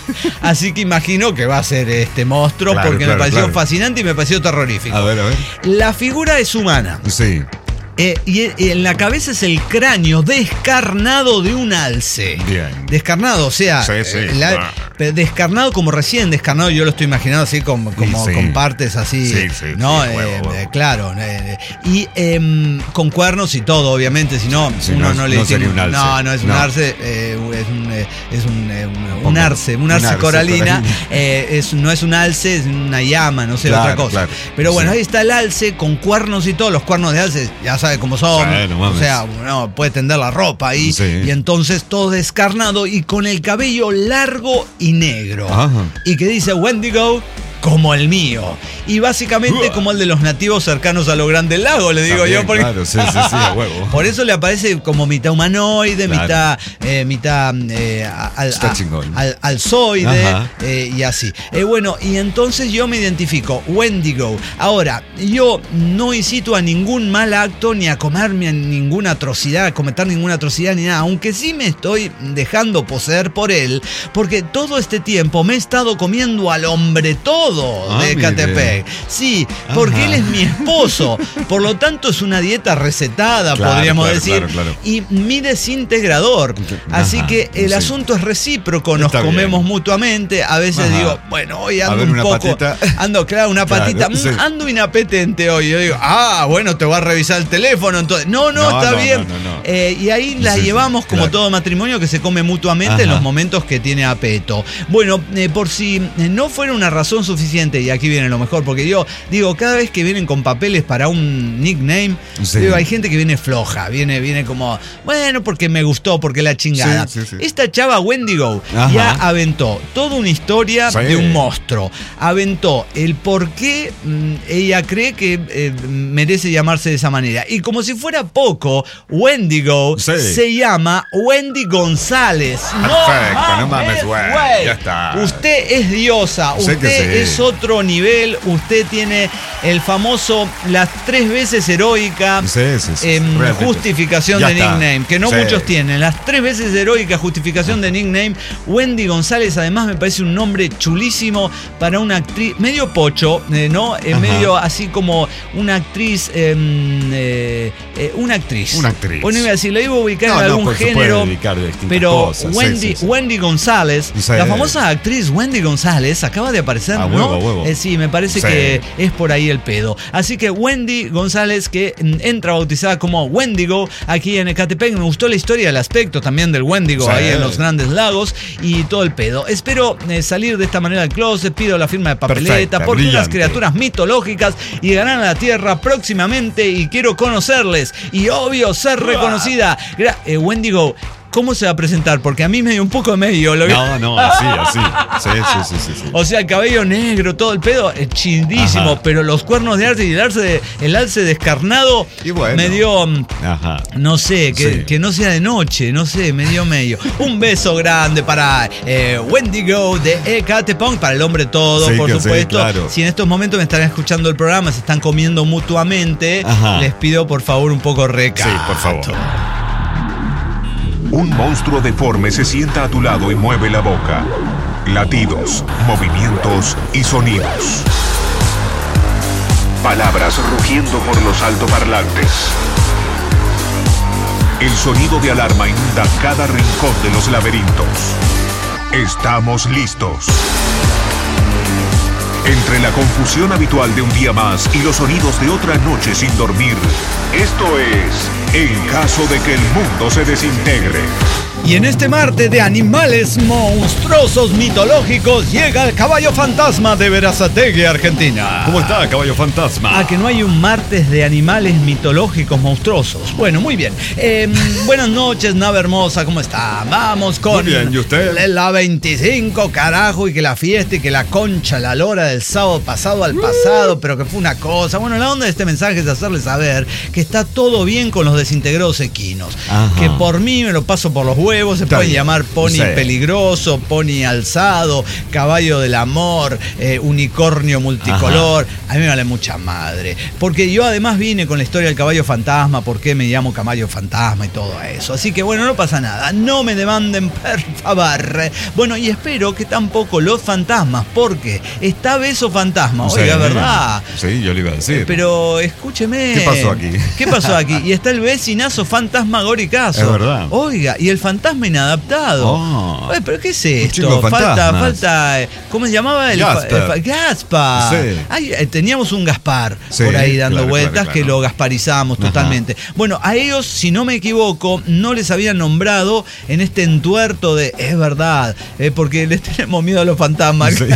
así que imagino que va a ser este monstruo, Claro, porque me claro, pareció claro. fascinante y me pareció terrorífico. A ver, a ver. La figura es humana. Sí. Eh, y y en la cabeza es el cráneo descarnado de un alce. Bien. Descarnado, o sea, Sí, sí. eh, la- Ah. pero descarnado como recién descarnado, yo lo estoy imaginando así como, como Sí. con partes así, Sí, sí, ¿no? sí, huevo, Eh, huevo. eh, claro, eh, y em, con cuernos y todo, obviamente, si no, Sí, uno no no, es- le no dice. sería un alce. No, no es un No. arce, eh, es un, eh, es un, eh, un- un Pongo- arce, un un arce arce coralina, coralina. eh, es, no es un alce, es una llama, no sé, Claro, otra cosa. claro. Pero bueno, Sí. ahí está el alce con cuernos y todo, los cuernos de alce, ya sabe cómo son. Sí, no mames. O sea, no, puede tender la ropa ahí. Sí. Y entonces todo descarnado y con el cabello largo y negro. Ajá. Y que dice Wendigo como el mío. Y básicamente Uah. como el de los nativos cercanos a los grandes lagos, le digo También, yo. Porque... claro, sí, sí, sí, a huevo. Por eso le aparece como mitad humanoide, Claro. mitad, eh, mitad eh, al, Está a- chingón. al- alzoide Ajá. eh, y así. Eh, bueno, y entonces yo me identifico, Wendigo. Ahora, yo no incito a ningún mal acto, ni a comerme a ninguna atrocidad, a cometer ninguna atrocidad, ni nada, aunque sí me estoy dejando poseer por él, porque todo este tiempo me he estado comiendo al hombre todo Ah, de mire. Ecatepec. Sí, porque Ajá. él es mi esposo. Por lo tanto, es una dieta recetada, Claro, podríamos claro, decir. claro, claro. Y mi desintegrador. Así Ajá, que el sí. asunto es recíproco, nos Está comemos bien. mutuamente. A veces Ajá. digo, bueno, hoy A ando ver, un una poco. patita. Ando, claro, una Claro, patita. mm, sí. Ando inapetente hoy. Yo digo, ah, bueno, te voy a revisar el teléfono. Entonces, no, no, No, está no, bien. no, no, no. Eh, y ahí la Sí, sí, llevamos como claro. todo matrimonio que se come mutuamente en Ajá. los momentos que tiene apeto. Bueno, eh, por si eh, no fuera una razón suficiente, y aquí viene lo mejor, porque yo digo, cada vez que vienen con papeles para un nickname, Sí. digo, hay gente que viene floja, viene, viene como, bueno, porque me gustó, porque la chingada. Sí, sí, sí. Esta chava Wendigo Ajá. ya aventó toda una historia Sí. de un monstruo. Aventó el por qué mm, ella cree que eh, merece llamarse de esa manera. Y como si fuera poco, Wendigo Sí. se llama Wendy González. Perfecto, no mames, güey, güey. ya está. Usted es diosa, Sé que usted sí. es otro nivel, usted tiene el famoso, las tres veces heroica Sí, sí, sí, em, realmente. justificación Ya de está. nickname, que no Sí. muchos tienen. Las tres veces heroica justificación de nickname. Wendy González, además, me parece un nombre chulísimo para una actriz, medio pocho, eh, ¿no? Eh, Ajá. medio así como una actriz, em, eh, eh, una actriz. Una actriz. Bueno, iba a decir, la iba a ubicar No, en no, algún pues se puede género. dedicar a distintas Pero cosas, sí, Wendy, sí, sí. Wendy González, Sí. la famosa actriz Wendy González, acaba de aparecer, A ¿no? huevo, a huevo. Eh, sí, me parece Sí. que es por ahí el pedo. Así que Wendy González, que mm, entra bautizada como Wendigo aquí en Ecatepec. Me gustó la historia, el aspecto también del Wendigo Sí. ahí en los Grandes Lagos y todo el pedo. Espero eh, salir de esta manera del closet, pido la firma de papeleta, Perfecta, porque unas brillante. criaturas mitológicas llegarán a la Tierra próximamente y quiero conocerles y obvio ser reconocida. Gra- eh, Wendigo, ¿cómo se va a presentar? Porque a mí me dio un poco de medio. Lo No, no, así, así. Sí, sí, sí, sí, sí. O sea, el cabello negro, todo el pedo, es chindísimo, Ajá. pero los cuernos de alce y el alce, el alce descarnado Y bueno. me dio, Ajá. no sé, que, Sí. que no sea de noche, no sé, me dio medio. Un beso grande para eh, Wendigo de Ecatepec, para el hombre todo, Sí, por que sí, supuesto. claro. Si en estos momentos me están escuchando el programa, se están comiendo mutuamente, Ajá. les pido por favor un poco recato. Sí, por favor. Un monstruo deforme se sienta a tu lado y mueve la boca. Latidos, movimientos y sonidos. Palabras rugiendo por los altoparlantes. El sonido de alarma inunda cada rincón de los laberintos. Estamos listos. Entre la confusión habitual de un día más y los sonidos de otra noche sin dormir, esto es En caso de que el mundo se desintegre. Y en este martes de animales monstruosos mitológicos llega el caballo fantasma de Berazategui, Argentina. ¿Cómo está, caballo fantasma? Ah, que no hay un martes de animales mitológicos monstruosos. Bueno, muy bien. Eh, buenas noches, nave hermosa, ¿cómo está? Vamos con Muy bien, ¿y usted? la veinticinco, carajo, y que la fiesta y que la concha, la lora del sábado pasado al pasado, pero que fue una cosa. Bueno, la onda de este mensaje es hacerle saber que está todo bien con los desintegrados equinos. Ajá. Que por mí me lo paso por los huevos, se Está pueden bien. llamar pony Sí. peligroso, pony alzado, caballo del amor, eh, unicornio multicolor. A mí me vale mucha madre. Porque yo además vine con la historia del caballo fantasma, por qué me llamo caballo fantasma y todo eso. Así que bueno, no pasa nada. No me demanden, por favor. Bueno, y espero que tampoco los fantasmas, porque está Beso Fantasma. No sé, Oiga, ¿verdad? Sí, yo le iba a decir. Pero escúcheme. ¿Qué pasó aquí? ¿Qué pasó aquí? Y está el vecinazo fantasma Goricazo. Es verdad. Oiga, y el fantasma inadaptado. Oh. Oye, ¿pero qué es Un chingo esto? de Falta, fantasmas. falta. eh, ¿Cómo se llamaba? El fa- Gaspar. el fa- Gaspar. Sí. Ay, eh, teníamos un Gaspar Sí, por ahí dando claro, vueltas claro, que claro. lo gasparizamos Ajá. totalmente. Bueno, a ellos, si no me equivoco, no les habían nombrado en este entuerto de. Es verdad, eh, porque les tenemos miedo a los fantasmas. Sí.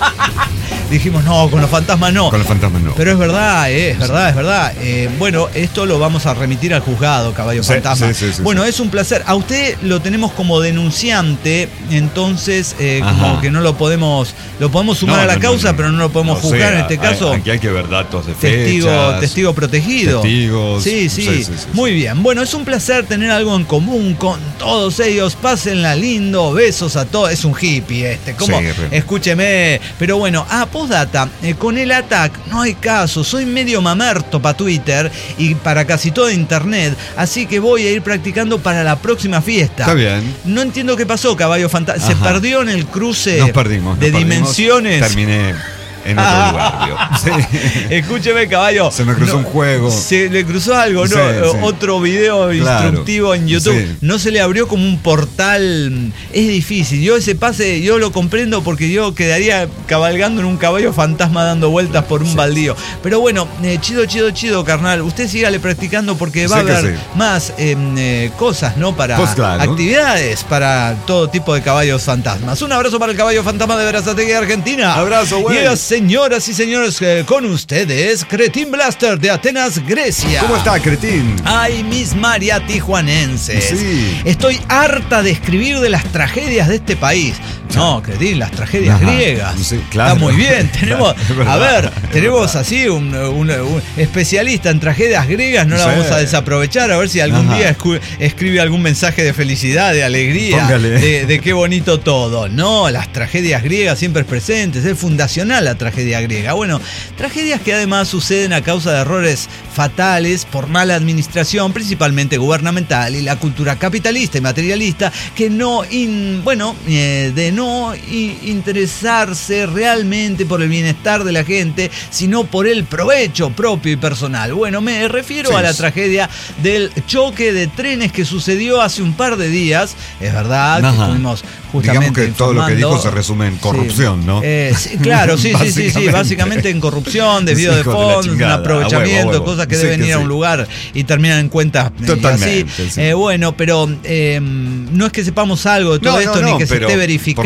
Dijimos, no, con los fantasmas no. Con los fantasmas no. Pero es verdad, eh, es verdad, es verdad. Eh, bueno, esto lo vamos a remitir al juzgado, caballo Sí, fantasma. sí, sí, sí, bueno, sí. es un placer. A usted lo tenemos como denunciante, entonces eh, Ajá. como que no lo podemos, lo podemos sumar No, a la no, no, causa, no. pero no lo podemos No, juzgar sí, en este hay- caso. Aquí hay que ver datos de Testigo, fechas. testigo protegido. Testigos. Sí, sí, Sí, sí, sí, muy bien. Bueno, es un placer tener algo en común con todos ellos. Pásenla lindo, besos a todos. Es un hippie este. ¿Cómo? Sí, re. Escúcheme. Pero bueno, ah, postdata. Eh, con el ataque no hay caso. Soy medio mamerto para Twitter y para casi toda internet. Así que voy a ir practicando para la próxima fiesta. Está bien. No entiendo qué pasó, caballo fantasma. Se Ajá. perdió en el cruce Nos perdimos. de nos perdimos. dimensiones. Terminé en otro Ah. lugar. Digo. Sí. Escúcheme, caballo. Se me cruzó un juego. Se le cruzó algo, ¿no? Sí, Eh, sí. Otro video Claro. instructivo en YouTube. Sí. No se le abrió como un portal. Es difícil. Yo ese pase, yo lo comprendo porque yo quedaría cabalgando en un caballo fantasma dando vueltas por un Sí. baldío. Pero bueno, eh, chido, chido, chido, carnal. Usted sígale practicando porque va Sí a que haber sí. más eh, eh, cosas, ¿no? Para Pues claro. actividades para todo tipo de caballos fantasmas. Un abrazo para el caballo fantasma de Berazategui, Argentina. Abrazo, güey. Y señoras y señores, eh, con ustedes, Cretin Blaster de Atenas, Grecia. ¿Cómo está, Cretín? Ay, mis María tijuanenses. Sí. Estoy harta de escribir de las tragedias de este país. No, Cretín, las tragedias Ajá. griegas. Sí, claro. Está muy bien. Tenemos, Claro, es a verdad, ver, es tenemos verdad. así un, un- un especialista en tragedias griegas. No la Sí. vamos a desaprovechar. A ver si algún Ajá. día escu- escribe algún mensaje de felicidad, de alegría, Póngale. de, de qué bonito todo. No, las tragedias griegas siempre presentes. Es fundacional la tragedia griega. Bueno, tragedias que además suceden a causa de errores fatales por mala administración, principalmente gubernamental, y la cultura capitalista y materialista, que no, in- bueno, eh, de no i- interesarse realmente por el bienestar de la gente, sino por el provecho propio y personal. Bueno, me refiero Sí. a la tragedia del choque de trenes que sucedió hace un par de días. Es verdad, que Ajá. estuvimos justamente Digamos que todo lo que informando. dijo se resume en corrupción, Sí. ¿no? Eh, sí, claro, sí, sí, sí, sí, Básicamente. básicamente en corrupción, desvío Sí, de hijo de la fondos, un chingada, aprovechamiento, a huevo, a huevo. cosas que Sí, deben que ir a sí. un lugar y terminan en cuentas eh, y Totalmente, así. sí. Eh, bueno, pero eh, no es que sepamos algo de todo No, esto no, ni no, que se pero esté por verificando.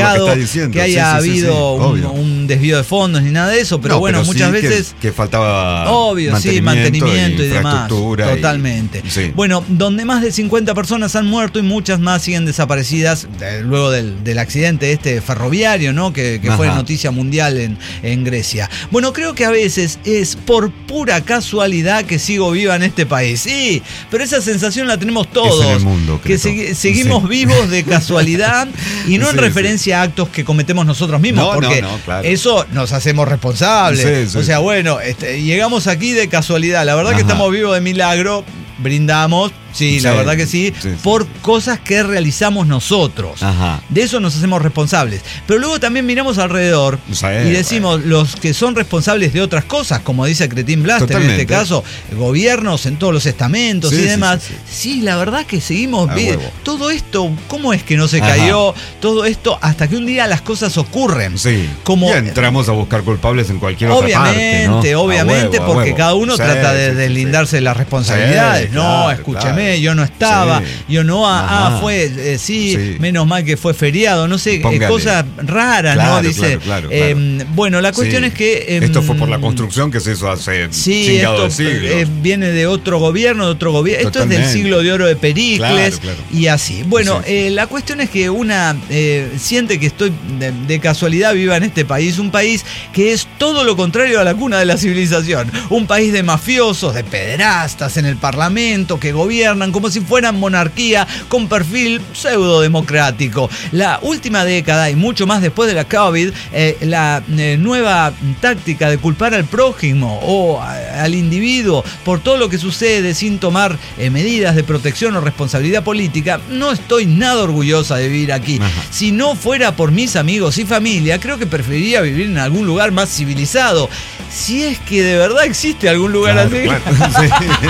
negado que, que, que haya sí, sí, habido sí, sí, un, un desvío de fondos ni nada de eso, pero no, bueno, pero muchas sí veces... Que, que faltaba obvio, mantenimiento, sí, mantenimiento y, y demás. Totalmente. Y, sí. Bueno, donde más de cincuenta personas han muerto y muchas más siguen desaparecidas de, luego del, del accidente este ferroviario, ¿no? Que, que fue noticia mundial en, en Grecia. Bueno, creo que a veces es por pura casualidad que sigo viva en este país. Sí, pero esa sensación la tenemos todos. Es en el mundo, que se, seguimos sí. vivos de casualidad y no sí, en referencia sí. a actos que cometemos nosotros mismos, no, porque no, no, claro. eso nos hacemos responsables. Sí, sí. O sea, bueno, este, llegamos aquí de casualidad. La verdad Ajá. que estamos vivos de milagro, brindamos. Sí, sí, la verdad que sí, sí, sí, por cosas que realizamos nosotros. Ajá. De eso nos hacemos responsables. Pero luego también miramos alrededor sí, y decimos, bueno. los que son responsables de otras cosas, como dice Cretín Blaster Totalmente. en este caso, gobiernos en todos los estamentos sí, y demás. Sí, sí, sí. sí, la verdad que seguimos viendo. Todo esto, ¿cómo es que no se Ajá. cayó? Todo esto hasta que un día las cosas ocurren. Sí. Como, y entramos a buscar culpables en cualquier obviamente, otra parte, ¿no? Obviamente, huevo, porque cada uno sí, trata de sí, deslindarse sí. de las responsabilidades. Sí, no, claro, escúchame. Claro. Yo no estaba, sí. yo no, ah, ah fue, eh, sí, sí, menos mal que fue feriado, no sé, eh, cosas raras, claro, ¿no? Dice. Claro, claro, eh, claro. Bueno, la cuestión sí. es que. Eh, esto fue por la construcción que se hizo hace sí, chingado esto, de siglos. Eh, viene de otro gobierno, de otro gobierno. Esto es del siglo de oro de Pericles claro, claro. y así. Bueno, sí. eh, la cuestión es que una eh, siente que estoy de, de casualidad viva en este país, un país que es todo lo contrario a la cuna de la civilización. Un país de mafiosos, de pederastas en el parlamento que gobiernan como si fueran monarquía con perfil pseudo-democrático. La última década y mucho más después de la COVID, eh, la eh, nueva táctica de culpar al prójimo o a, al individuo por todo lo que sucede sin tomar eh, medidas de protección o responsabilidad política, no estoy nada orgullosa de vivir aquí. Ajá. Si no fuera por mis amigos y familia, creo que preferiría vivir en algún lugar más civilizado. Si es que de verdad existe algún lugar claro, así. Claro. Sí.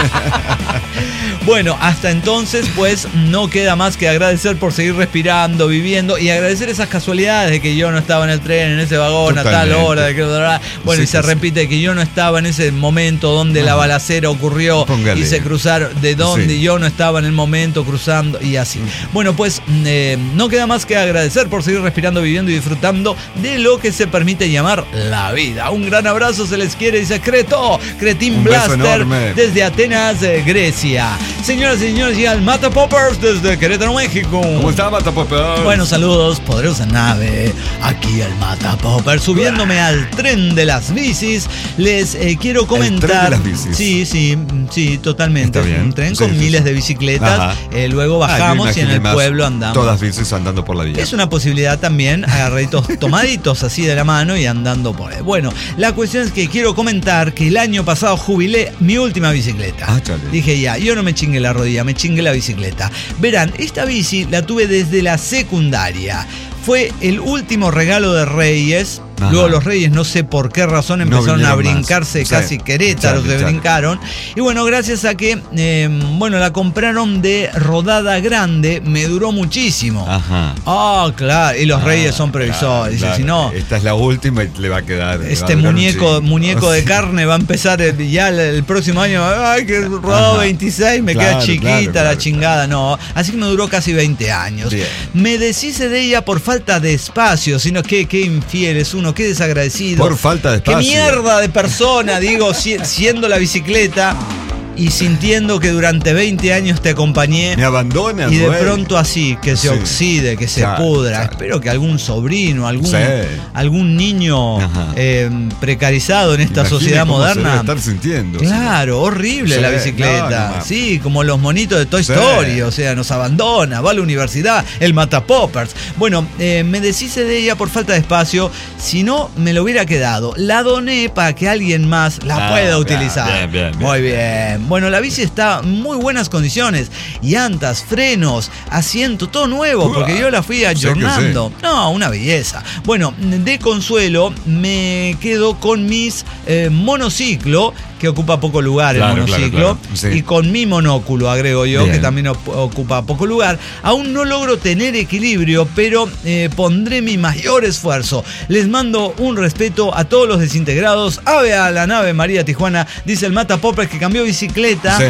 Bueno, hasta entonces pues no queda más que agradecer por seguir respirando, viviendo y agradecer esas casualidades de que yo no estaba en el tren, en ese vagón Totalmente. a tal hora, de que bueno, sí, y se sí, repite sí. que yo no estaba en ese momento donde no. la balacera ocurrió Póngale. y se cruzaron, de donde sí. yo no estaba en el momento cruzando y así. Bueno, pues eh, no queda más que agradecer por seguir respirando, viviendo y disfrutando de lo que se permite llamar la vida. Un gran abrazo se les quiere, dice Creto, Cretín Blaster desde Atenas, Grecia. Señoras y señores, llega el Mata Poppers desde Querétaro, México. ¿Cómo está, Mata Poppers? Bueno, saludos, poderosa nave. Aquí el Mata Poppers, subiéndome al tren de las bicis. Les eh, quiero comentar. ¿El tren de las bicis? Sí, sí, sí, totalmente. Está bien. Un tren sí, con sí, miles sí. de bicicletas. Eh, luego bajamos ah, y en el pueblo andamos. Todas bicis andando por la vía. Es una posibilidad también, agarraditos tomaditos así de la mano y andando por ahí. Bueno, la cuestión es que quiero comentar que el año pasado jubilé mi última bicicleta. Ah, chale. Dije ya, yo no me chingué la rodilla, me chingué la bicicleta. Verán, esta bici la tuve desde la secundaria. Fue el último regalo de Reyes. Ajá. Luego los Reyes, no sé por qué razón, empezaron no a brincarse más. casi sí. Querétaro, se brincaron. Y bueno, gracias a que, eh, bueno, la compraron de rodada grande, me duró muchísimo. Ajá. Ah, oh, claro, y los ah, Reyes son previsores. Claro, Dice, claro. si no... Esta es la última y le va a quedar... Este a muñeco, muñeco de carne va a empezar ya el, el próximo año. Ay, que rodado veintiséis, me claro, queda chiquita claro, claro, la chingada. Claro. No, así que me duró casi veinte años. Bien. Me deshice de ella por falta de espacio, sino que qué infiel es uno, qué desagradecido. Por falta de espacio. Qué mierda de persona, digo, siendo la bicicleta y sintiendo que durante veinte años te acompañé. Me abandonas, y de güey. pronto así, que se sí. oxide, que se claro, pudra. Claro. Espero que algún sobrino, algún, sí. algún niño eh, precarizado en esta Imagine sociedad cómo moderna. Se debe estar sintiendo. Claro, ¿sí? horrible sí. la bicicleta. No, no, sí, como los monitos de Toy sí. Story, o sea, nos abandona, va a la universidad, el Mata Poppers. Bueno, eh, me deshice de ella por falta de espacio. Si no, me lo hubiera quedado. La doné para que alguien más la ah, pueda utilizar. Bien, bien, bien, Muy bien. bien. Bueno, la bici está en muy buenas condiciones. Llantas, frenos, asiento, todo nuevo, porque yo la fui ayornando. Sí. No, una belleza. Bueno, de consuelo me quedo con mis eh, monociclo, que ocupa poco lugar claro, el monociclo, claro, claro. Sí. y con mi monóculo, agrego yo, Bien. que también ocupa poco lugar. Aún no logro tener equilibrio, pero eh, pondré mi mayor esfuerzo. Les mando un respeto a todos los desintegrados. Ave a la nave María Tijuana, dice el Mata Poppers, que cambió bicicleta. Sí.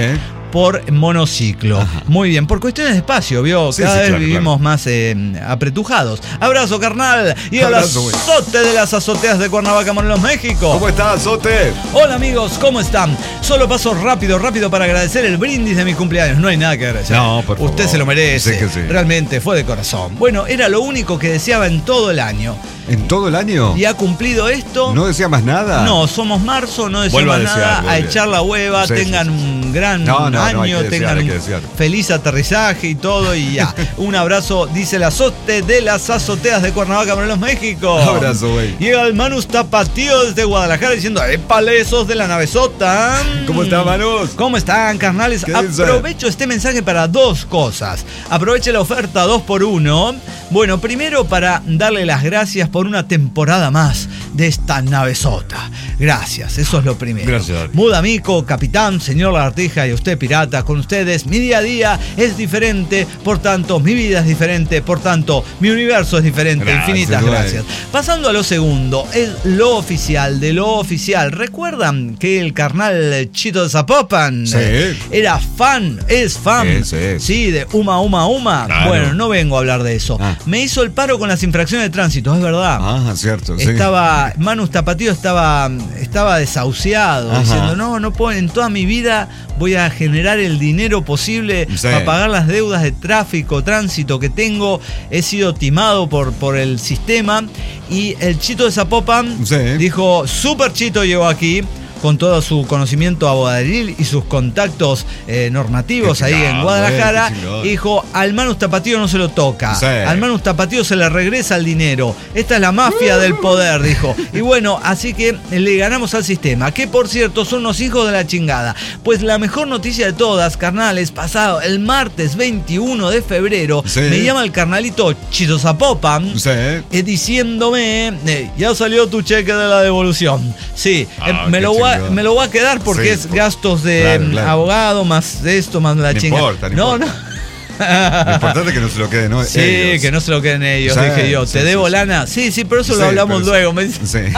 por monociclo. Ajá. Muy bien, por cuestiones de espacio, vio, Sí, cada sí, vez claro, vivimos más eh, apretujados. Abrazo, carnal, y al Abrazo, güey. azote de las azoteas de Cuernavaca, Morelos, México. ¿Cómo estás, Sote? Hola amigos, ¿cómo están? Solo paso rápido, rápido para agradecer el brindis de mi cumpleaños. No hay nada que agradecer. No, por favor. Usted se lo merece. Sé que sí. Realmente fue de corazón. Bueno, era lo único que deseaba en todo el año. ¿En todo el año? Y ha cumplido esto. ¿No decía más nada? No, somos marzo, no Vuelva decimos a desear, nada, a vuelve. echar la hueva, Sí, tengan sí, sí. un gran No, no, no, hay año, que desear, tengan hay que un desear. feliz aterrizaje y todo y ya. Un abrazo, dice el azote de las azoteas de Cuernavaca, Morelos, México. Abrazo, güey. Llega el Manus Tapatío desde Guadalajara diciendo, ¡epalesos de la navezota! ¿Cómo está, Manus? ¿Cómo están, carnales? ¿Qué dice? Aprovecho este mensaje para dos cosas. Aproveche la oferta dos por uno. Bueno, primero para darle las gracias por una temporada más de esta navezota. Gracias, eso es lo primero. Gracias. Mudamico, capitán, señor Lagartija y usted pirata, con ustedes mi día a día es diferente, por tanto mi vida es diferente, por tanto mi universo es diferente. Gracias, Infinitas güey. gracias. Pasando a lo segundo, es lo oficial de lo oficial. ¿Recuerdan que el carnal Chito de Zapopan Sí. eh, era fan, es fan? Es, es. Sí, de Uma Uma Uma. Claro. Bueno, no vengo a hablar de eso. Ah. Me hizo el paro con las infracciones de tránsito, es verdad. Ah, cierto, sí. Estaba, Manus Tapatío estaba, estaba desahuciado, Ajá. diciendo, no, no puedo, en toda mi vida voy a generar el dinero posible Sí. para pagar las deudas de tráfico, tránsito que tengo. He sido timado por, por el sistema. Y el Chito de Zapopan Sí. dijo, Super Chito llegó aquí con todo su conocimiento abogaderil y sus contactos eh, normativos Qué ahí chingón, en Guadalajara. güey, qué chingón. Y dijo, al Manus Tapatío no se lo toca. Sí. Al Manus Tapatío se le regresa el dinero. Esta es la mafia del poder, dijo. Y bueno, así que le ganamos al sistema, que por cierto son unos hijos de la chingada. Pues la mejor noticia de todas, carnales, pasado el martes veintiuno de febrero, Sí. me llama el carnalito Chito Zapopan. Sí. eh, diciéndome, eh, ya salió tu cheque de la devolución. Sí, Ah, eh, me, qué lo voy a, chingón. me lo voy a quedar porque Sí, es por- gastos de claro, mm, claro. abogado, más esto, más la No chingada. importa, no no, importa. no. Lo importante es que no se lo quede, ¿no? Sí, Ellos. que no se lo queden ellos, Sí, dije yo. ¿Te sí, debo sí, lana? Sí, sí, pero eso Sí, lo hablamos pero luego. eso- Me dice. Sí.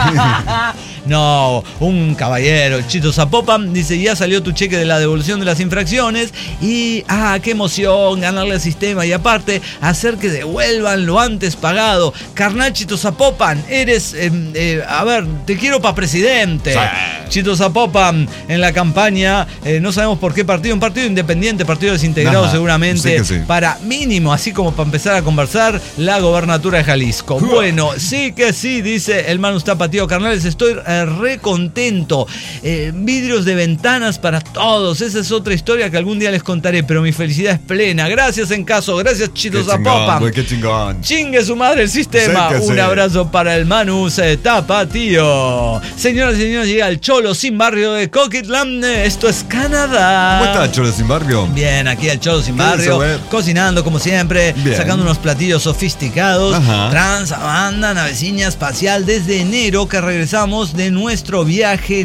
No, un caballero, el Chito Zapopan, dice, ya salió tu cheque de la devolución de las infracciones y, ah, qué emoción ganarle al sistema y aparte hacer que devuelvan lo antes pagado. Carnal Chito Zapopan, eres, eh, eh, a ver, te quiero para presidente. Sí. Chito Zapopan en la campaña, eh, no sabemos por qué partido, un partido independiente, partido desintegrado Ajá, seguramente, sí que sí. para mínimo, así como para empezar a conversar, la gobernatura de Jalisco. Bueno, sí que sí, dice el Manus Tapatío, carnales, estoy eh, re contento. Eh, vidrios de ventanas para todos, esa es otra historia que algún día les contaré, pero mi felicidad es plena. Gracias en caso, gracias Chito Qué chingón, Zapopan. güey, qué chingón. Chingue su madre el sistema. Sé que Un sí. abrazo para el Manus eh, Tapatío. Señoras y señores, llega el Cholo sin barrio de Coquitlam. Eh, Esto es Canadá. ¿Cómo está, Cholo sin barrio? Bien, aquí el Cholo sin ¿Qué dice, barrio, güey? cocinando como siempre, Bien. sacando unos platillos sofisticados. Ajá. Transbanda, navecina espacial, desde enero que regresamos de nuestro viaje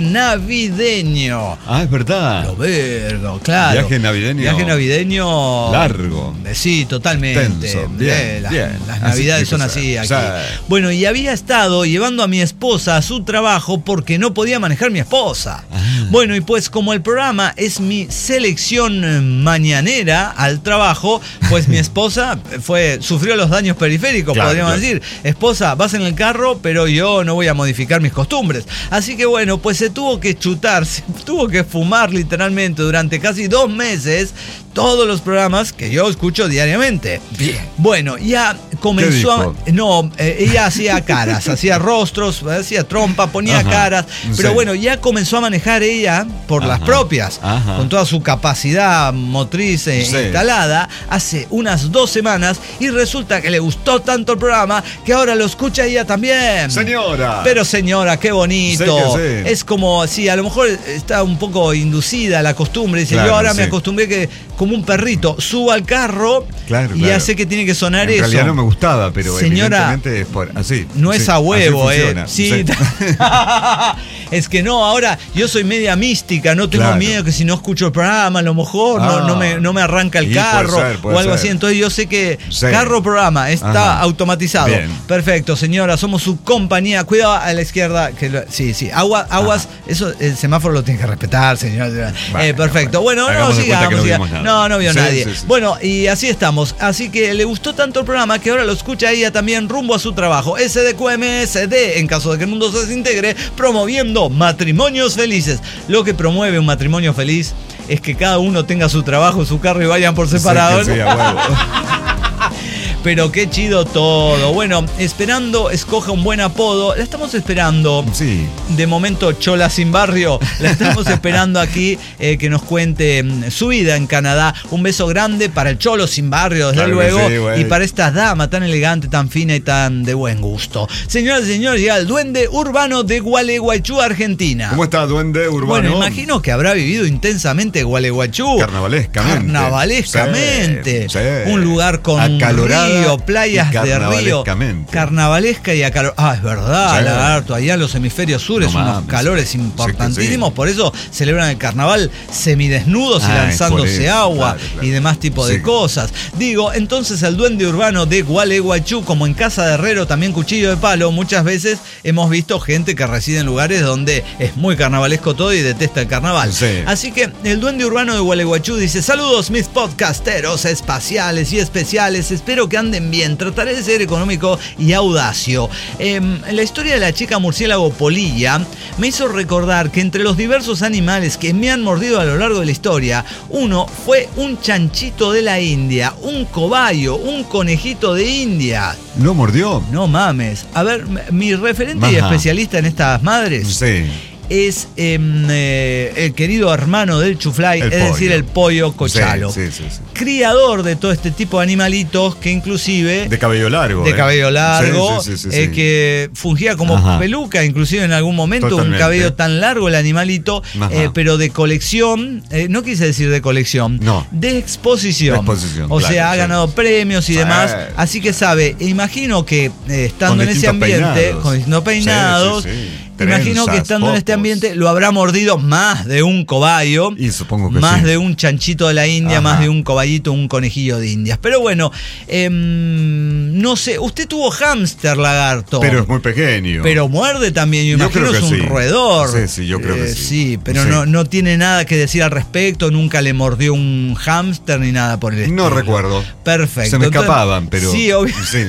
navideño. Ah, es verdad. Lo vergo, claro. Viaje navideño. Viaje navideño. Largo. Eh, Sí, totalmente. Tenso. Bien, Eh, las, bien. las Así navidades tiene que son ser. así aquí. Sí. Bueno, y había estado llevando a mi esposa a su trabajo porque no podía manejar mi esposa. Ah. Bueno, y pues como el programa es mi selección eh, mañanera al trabajo, pues mi esposa fue sufrió los daños periféricos, Claro, podríamos claro. decir. Esposa, vas en el carro, pero yo no voy a modificar mis costumbres. Así que bueno, pues se tuvo que chutar, se tuvo que fumar literalmente durante casi dos meses todos los programas que yo escucho diariamente. Bien. Bueno, ya comenzó a... dijo? No, eh, ella hacía caras, hacía rostros, hacía trompa, ponía Ajá, caras. Pero sí. bueno, ya comenzó a manejar ella por las Ajá, propias, ajá. con toda su capacidad motriz eh, Sí. instalada, hace unas dos semanas y resulta que le gustó tanto el programa que ahora lo escucha ella también. Señora. Pero señora, qué bonito. Sé que sí. Es como, sí, a lo mejor está un poco inducida la costumbre. Dice, Claro, yo ahora me sí. acostumbré que como un perrito subo al carro Claro, y claro. ya sé que tiene que sonar En eso. realidad no me gustaba, pero Señora, evidentemente es por así. no es Sí, a huevo, así eh. funciona. Sí. Sí. Es que no, ahora yo soy media mística, no tengo Claro. miedo que si no escucho el programa, a lo mejor Ah. no, no, me, no me arranca el Y puede carro ser, puede o algo ser. así. Entonces yo sé que Sí. carro programa está Ajá. automatizado. Bien. Perfecto, señora, somos su compañía. Cuidado a la izquierda. Que lo- sí, sí. Agua, aguas, eso el semáforo lo tiene que respetar, señor. Bueno, Eh, perfecto. Bueno, bueno. no, Hagamos de cuenta sigamos. que no sigamos. vimos nada. No, no vio Sí, nadie. sí, sí. Bueno, y así estamos. Así que le gustó tanto el programa que ahora lo escucha ella también rumbo a su trabajo. S D Q M S D, en caso de que el mundo se desintegre, promoviendo matrimonios felices. Lo que promueve un matrimonio feliz es que cada uno tenga su trabajo, su carro y vayan por separado. Sí, que sí, a huevo. Pero qué chido todo. Bueno, esperando, escoja un buen apodo. La estamos esperando. Sí. De momento, Chola sin barrio. La estamos esperando aquí eh, que nos cuente mm, su vida en Canadá. Un beso grande para el Cholo sin barrio, desde Claro que luego. sí, güey. Y para esta dama tan elegante, tan fina y tan de buen gusto. Señoras y señores, llega el duende urbano de Gualeguaychú, Argentina. ¿Cómo está, duende urbano? Bueno, imagino que habrá vivido intensamente Gualeguaychú. Carnavalescamente. Carnavalescamente. Sí, sí. Un lugar con Acalorada río, playas y de río. carnavalescamente. Carnavalesca y acalor. Ah, es verdad, Sí. lagarto. Allá en los hemisferios sur No es unos mames. calores Sí que importantísimos. sí. Por eso celebran el carnaval semidesnudos y Ah, es lanzándose por eso, agua claro, claro. y demás tipo de Sí. cosas. Digo, entonces el duende urbano de Gualeguaychú, como en Casa de Herrero, también cuchillo de palo, muchas veces hemos visto gente que reside en lugares donde es muy carnavalesco todo y detesta el carnaval. Sí. Así que el duende urbano de Gualeguaychú dice: saludos mis podcasteros espaciales y especiales, espero que anden bien, trataré de ser económico y audacio. Eh, la historia de la chica murciélago polilla me hizo recordar que entre los diversos animales que me han mordido a lo largo de la historia, uno fue un chanchito de la India, un cobayo, un conejito de India. ¿Lo mordió? No mames. A ver, m- mi referente y Ajá. especialista en estas madres Sí. es em, eh, el querido hermano del chuflay, El es pollo. decir, el pollo cochalo. Sí, sí, sí, sí. Criador de todo este tipo de animalitos que inclusive... De cabello largo. de ¿eh? cabello largo, Sí, sí, sí, sí, eh, sí. que fungía como Ajá. peluca, inclusive en algún momento, Totalmente. un cabello tan largo el animalito, Ajá. eh, pero de colección, eh, no quise decir de colección, No. de exposición. De exposición, o claro, sea, ha sí. ganado premios y Sí. demás, así que sabe, e imagino que eh, estando Con en ese distintos ambiente, peinados. con distintos peinados, Sí, sí, sí. imagino que Trenzas, estando en este popos. ambiente lo habrá mordido más de un cobayo, Y supongo que más sí. de un chanchito de la India, Ajá. más de un cobayito, un conejillo de Indias. Pero bueno, em, no sé, usted tuvo hámster, lagarto. Pero es muy pequeño. Pero muerde también, yo Yo imagino creo es que un sí. roedor. Sí, sí, yo creo que Eh, sí. pero Sí. No, no tiene nada que decir al respecto, nunca le mordió un hámster ni nada por el estilo. No recuerdo. Perfecto. Se me Entonces, escapaban, pero. Sí, obvio. Sí.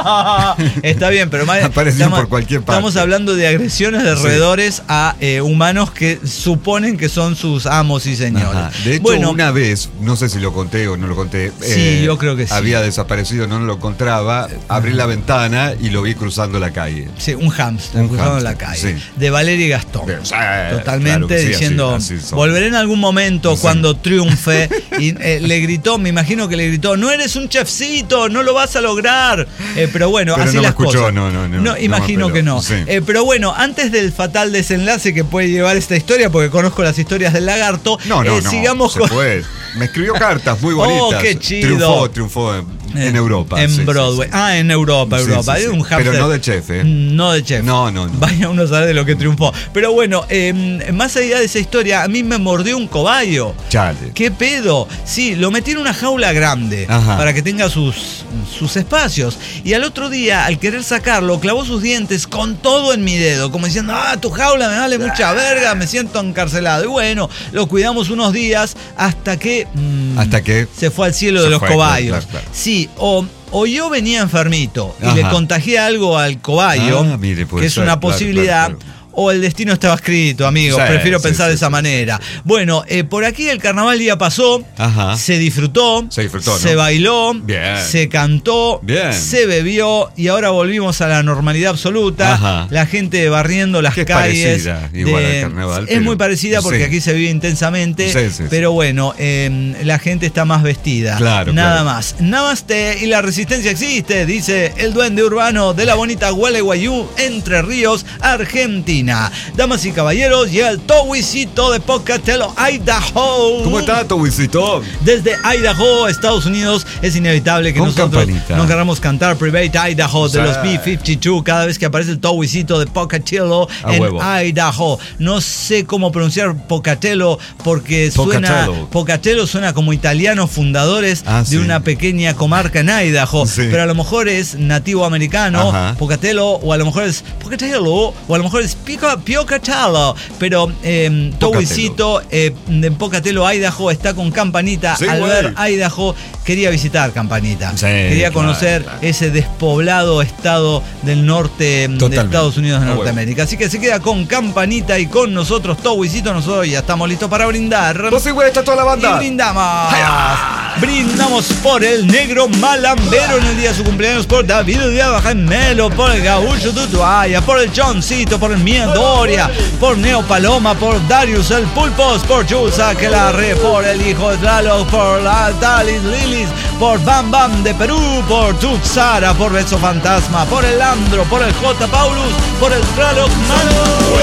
Está bien, pero más- Aparecían estamos, por cualquier parte. estamos hablando de agresiones de Sí. roedores a eh, humanos que suponen que son sus amos y señores. Ajá. De hecho, bueno, una vez, no sé si lo conté o no lo conté. Sí, yo creo que sí. Había desaparecido, no lo encontraba. Abrí la ventana y lo vi cruzando la calle. sí, un hámster Un cruzando hámster, la calle. sí. De Valeria y Gastón. Pero, sí, Totalmente claro que sí, diciendo, así- así son. volveré en algún momento Sí. cuando triunfe. Y eh, le gritó, me imagino que le gritó, no eres un chefcito, no lo vas a lograr. Eh, pero bueno, Pero así no me las escuchó, cosas. no, no, no, no me imagino apeló, que no. sí. Eh, pero bueno, antes del fatal desenlace que puede llevar esta historia, porque conozco las historias del lagarto, No, no, eh, no. sigamos se con... fue. Me escribió cartas muy Oh, bonitas. qué chido. Triunfó, triunfó en, en Europa. En sí, sí, Broadway. sí. Ah, en Europa, Sí, Europa. sí, Hay sí. un hámster. Pero no de chef, ¿eh? No de chef. No, no, no. Vaya uno a saber de lo que triunfó. Pero bueno, eh, más allá de esa historia, a mí me mordió un cobayo. Chale. ¿Qué pedo? Sí, lo metí en una jaula grande Ajá. para que tenga sus, sus espacios. Y al otro día, al querer sacarlo, clavó sus dientes con todo en mi dedo, como diciendo, ah, tu jaula me vale mucha verga, me siento encarcelado. Y bueno, lo cuidamos unos días hasta que... mm, Hasta que. se fue al cielo Se de los fue, cobayos. claro, claro. Sí, o, o yo venía enfermito y Ajá. le contagié algo al cobayo, Ah, mire, puede que es ser, una claro, posibilidad. claro, claro. O el destino estaba escrito, amigos. Sí, Prefiero sí, pensar sí, de esa sí, manera. Bueno, eh, por aquí el carnaval ya pasó. Ajá. Se disfrutó. Se disfrutó, ¿no? Se bailó. Bien. Se cantó. Bien. Se bebió. Y ahora volvimos a la normalidad absoluta. Ajá. La gente barriendo las Que es calles. parecida, igual al carnaval, Es pero- muy parecida porque sí. aquí se vive intensamente. Sí, sí, sí. pero bueno, eh, la gente está más vestida. Claro, Nada claro. más. Namaste y la resistencia existe, dice el duende urbano de la bonita Gualeguayú, Entre Ríos, Argentina. Argentina. Damas y caballeros, llega el Towisito de Pocatello, Idaho. ¿Cómo está, Towisito? Desde Idaho, Estados Unidos, es inevitable que Con nosotros campanita. nos queramos cantar Private Idaho de Sí. los B cincuenta y dos cada vez que aparece el Towisito de Pocatello A en huevo. Idaho. No sé cómo pronunciar Pocatello porque suena Pocatello. Pocatello suena como italianos fundadores Ah, de sí. una pequeña comarca en Idaho, Sí. pero a lo mejor es nativo americano, Ajá. Pocatello, o a lo mejor es Pocatello, o a lo mejor es Pico- Pocatello, pero eh, Towisito eh, de Pocatello, Idaho, está con Campanita. Sí, Al güey. ver Idaho, quería visitar Campanita. Sí, quería claro, conocer claro. ese despoblado estado del norte de Totalmente. Estados Unidos de Ah, Norteamérica. Así que se queda con Campanita y con nosotros, Towisito. Nosotros ya estamos listos para brindar. Pues sí, güey, está toda la Y banda. brindamos. ¡Haya! Brindamos por el negro malambero en el día de su cumpleaños, por David Díaz Gemelo, por el Gaúcho Tutuaya, por el Johncito, por el Mía Doria, por Neo Paloma, por Darius el Pulpos, por Jules Aquelarre, por el hijo de Tlaloc, por la Dalis Lilis, por Bam Bam de Perú, por Tuxara, por Beso Fantasma, por el Andro, por el J. Paulus, por el Tlaloc Mano.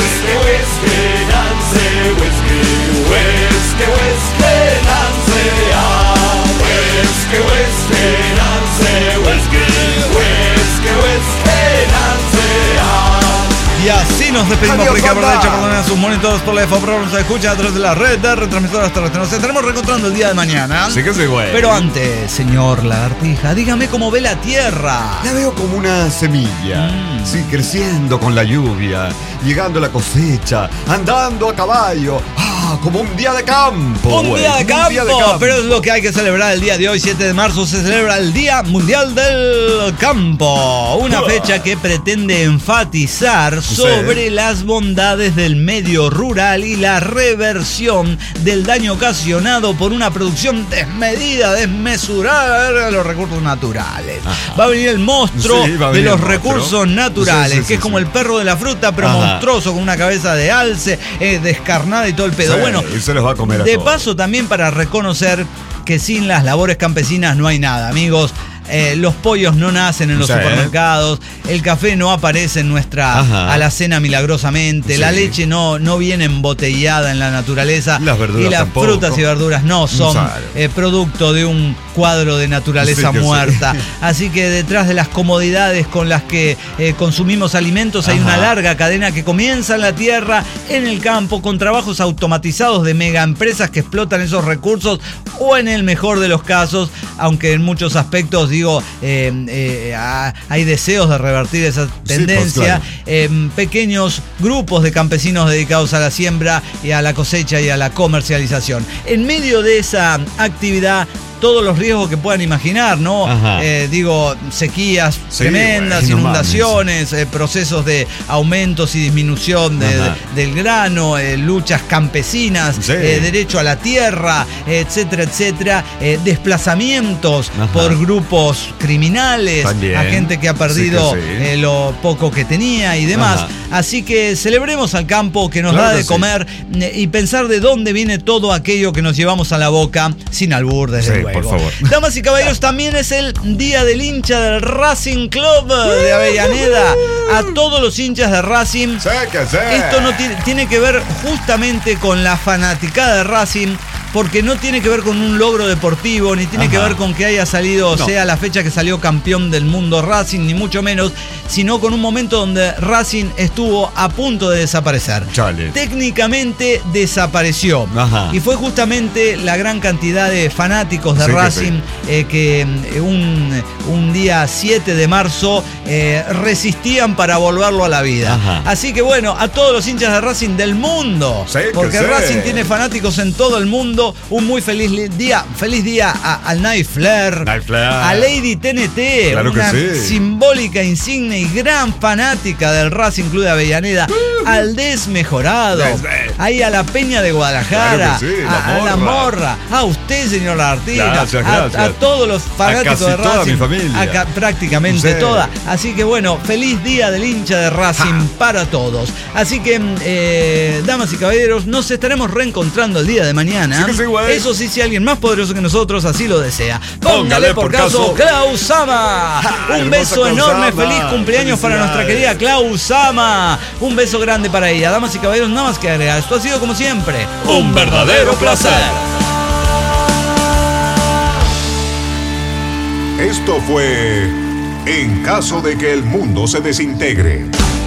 Y así nos despedimos Adiós, por Ricardo banda. Derecha, perdonen sus monitores por la F O, nos escucha a través de la red de retransmisoras terrestres. Nos estaremos reencontrando el día de mañana. Sí que sí, güey. Pero antes, señor Lagartija, dígame cómo ve la Tierra. La veo como una semilla, Mm. sí, creciendo con la lluvia, llegando a la cosecha, andando a caballo. Ah, como un día de campo. Un güey, día, de como campo, un día de campo. pero es lo que hay que celebrar el día de hoy, siete de marzo, se celebra el Día Mundial del Campo, una Uah. fecha que pretende enfatizar Sí. sobre las bondades del medio rural y la reversión del daño ocasionado por una producción desmedida, desmesurada de los recursos naturales. Ajá. Va a venir el monstruo Sí, va a de venir los el monstruo. recursos naturales, Sí, sí, que es sí, como sí. el perro de la fruta, pero Ajá. monstruoso, con una cabeza de alce, eh, descarnada y todo el pedo. Sí, Bueno, y se los va a comer a de todos. paso también para reconocer que sin las labores campesinas no hay nada, amigos. Eh, los pollos no nacen en los Sí. supermercados, el café no aparece en nuestra Ajá. alacena milagrosamente, Sí. la leche no, no viene embotellada en la naturaleza, Las verduras y las tampoco. frutas y verduras no son Claro. eh, producto de un cuadro de naturaleza Sí que sí. muerta. Así que detrás de las comodidades con las que eh, consumimos alimentos hay Ajá. una larga cadena que comienza en la tierra, en el campo, con trabajos automatizados de mega empresas que explotan esos recursos, o en el mejor de los casos, aunque en muchos aspectos, digo, eh, eh, ah, hay deseos de revertir esa pues, tendencia, claro. eh, pequeños grupos de campesinos dedicados a la siembra y a la cosecha y a la comercialización. En medio de esa actividad, todos los riesgos que puedan imaginar, ¿no? Ajá. Eh, digo, sequías Sí, tremendas, güey, no inundaciones, eh, procesos de aumentos y disminución de- Ajá. de- del grano, eh, luchas campesinas, Sí. eh, derecho a la tierra, eh, etcétera, etcétera, eh, desplazamientos Ajá. por grupos criminales, También. a gente que ha perdido Sí que sí. eh, lo poco que tenía y demás. Ajá. Así que celebremos al campo que nos Claro da que de sí. comer, eh, y pensar de dónde viene todo aquello que nos llevamos a la boca, sin albur, desde Sí, luego. por favor. Damas y caballeros, también es el día del hincha del Racing Club de Avellaneda. A todos los hinchas de Racing, Sí que sí. esto no tiene, tiene que ver justamente con la fanaticada de Racing, porque no tiene que ver con un logro deportivo, ni tiene Ajá. que ver con que haya salido, No. sea la fecha que salió campeón del mundo Racing, ni mucho menos, sino con un momento donde Racing estuvo a punto de desaparecer. Chale. Técnicamente desapareció. Ajá. Y fue justamente la gran cantidad de fanáticos de Sí que Racing sí. eh, que eh, un, un día siete de marzo eh, resistían para volverlo a la vida. Ajá. Así que bueno, a todos los hinchas de Racing del mundo, Sí que porque sí. Racing tiene fanáticos en todo el mundo, un muy feliz li- día, feliz día a- al Night Flair, Night Flair. a Lady T N T, Claro que una sí. simbólica, insigne y gran fanática del Racing Club de Avellaneda, al Desmejorado, Des- des. ahí a la Peña de Guadalajara, Claro que sí, la a, a la morra. morra, a usted, señor Lagartija, Gracias, a- gracias. A, todos los fanáticos casi de Racing, toda mi familia. a ca- prácticamente Sí. toda. Así que bueno, feliz día del hincha de Racing para todos. Así que, eh, damas y caballeros, nos estaremos reencontrando el día de mañana. Sí que sí, güey. Eso sí, si alguien más poderoso que nosotros así lo desea. Póngale por caso Klausama. Un beso enorme, feliz cumpleaños para nuestra querida Klausama. Un beso grande para ella. Damas y caballeros, nada más que agregar. Esto ha sido como siempre un verdadero placer. Esto fue En caso de que el mundo se desintegre.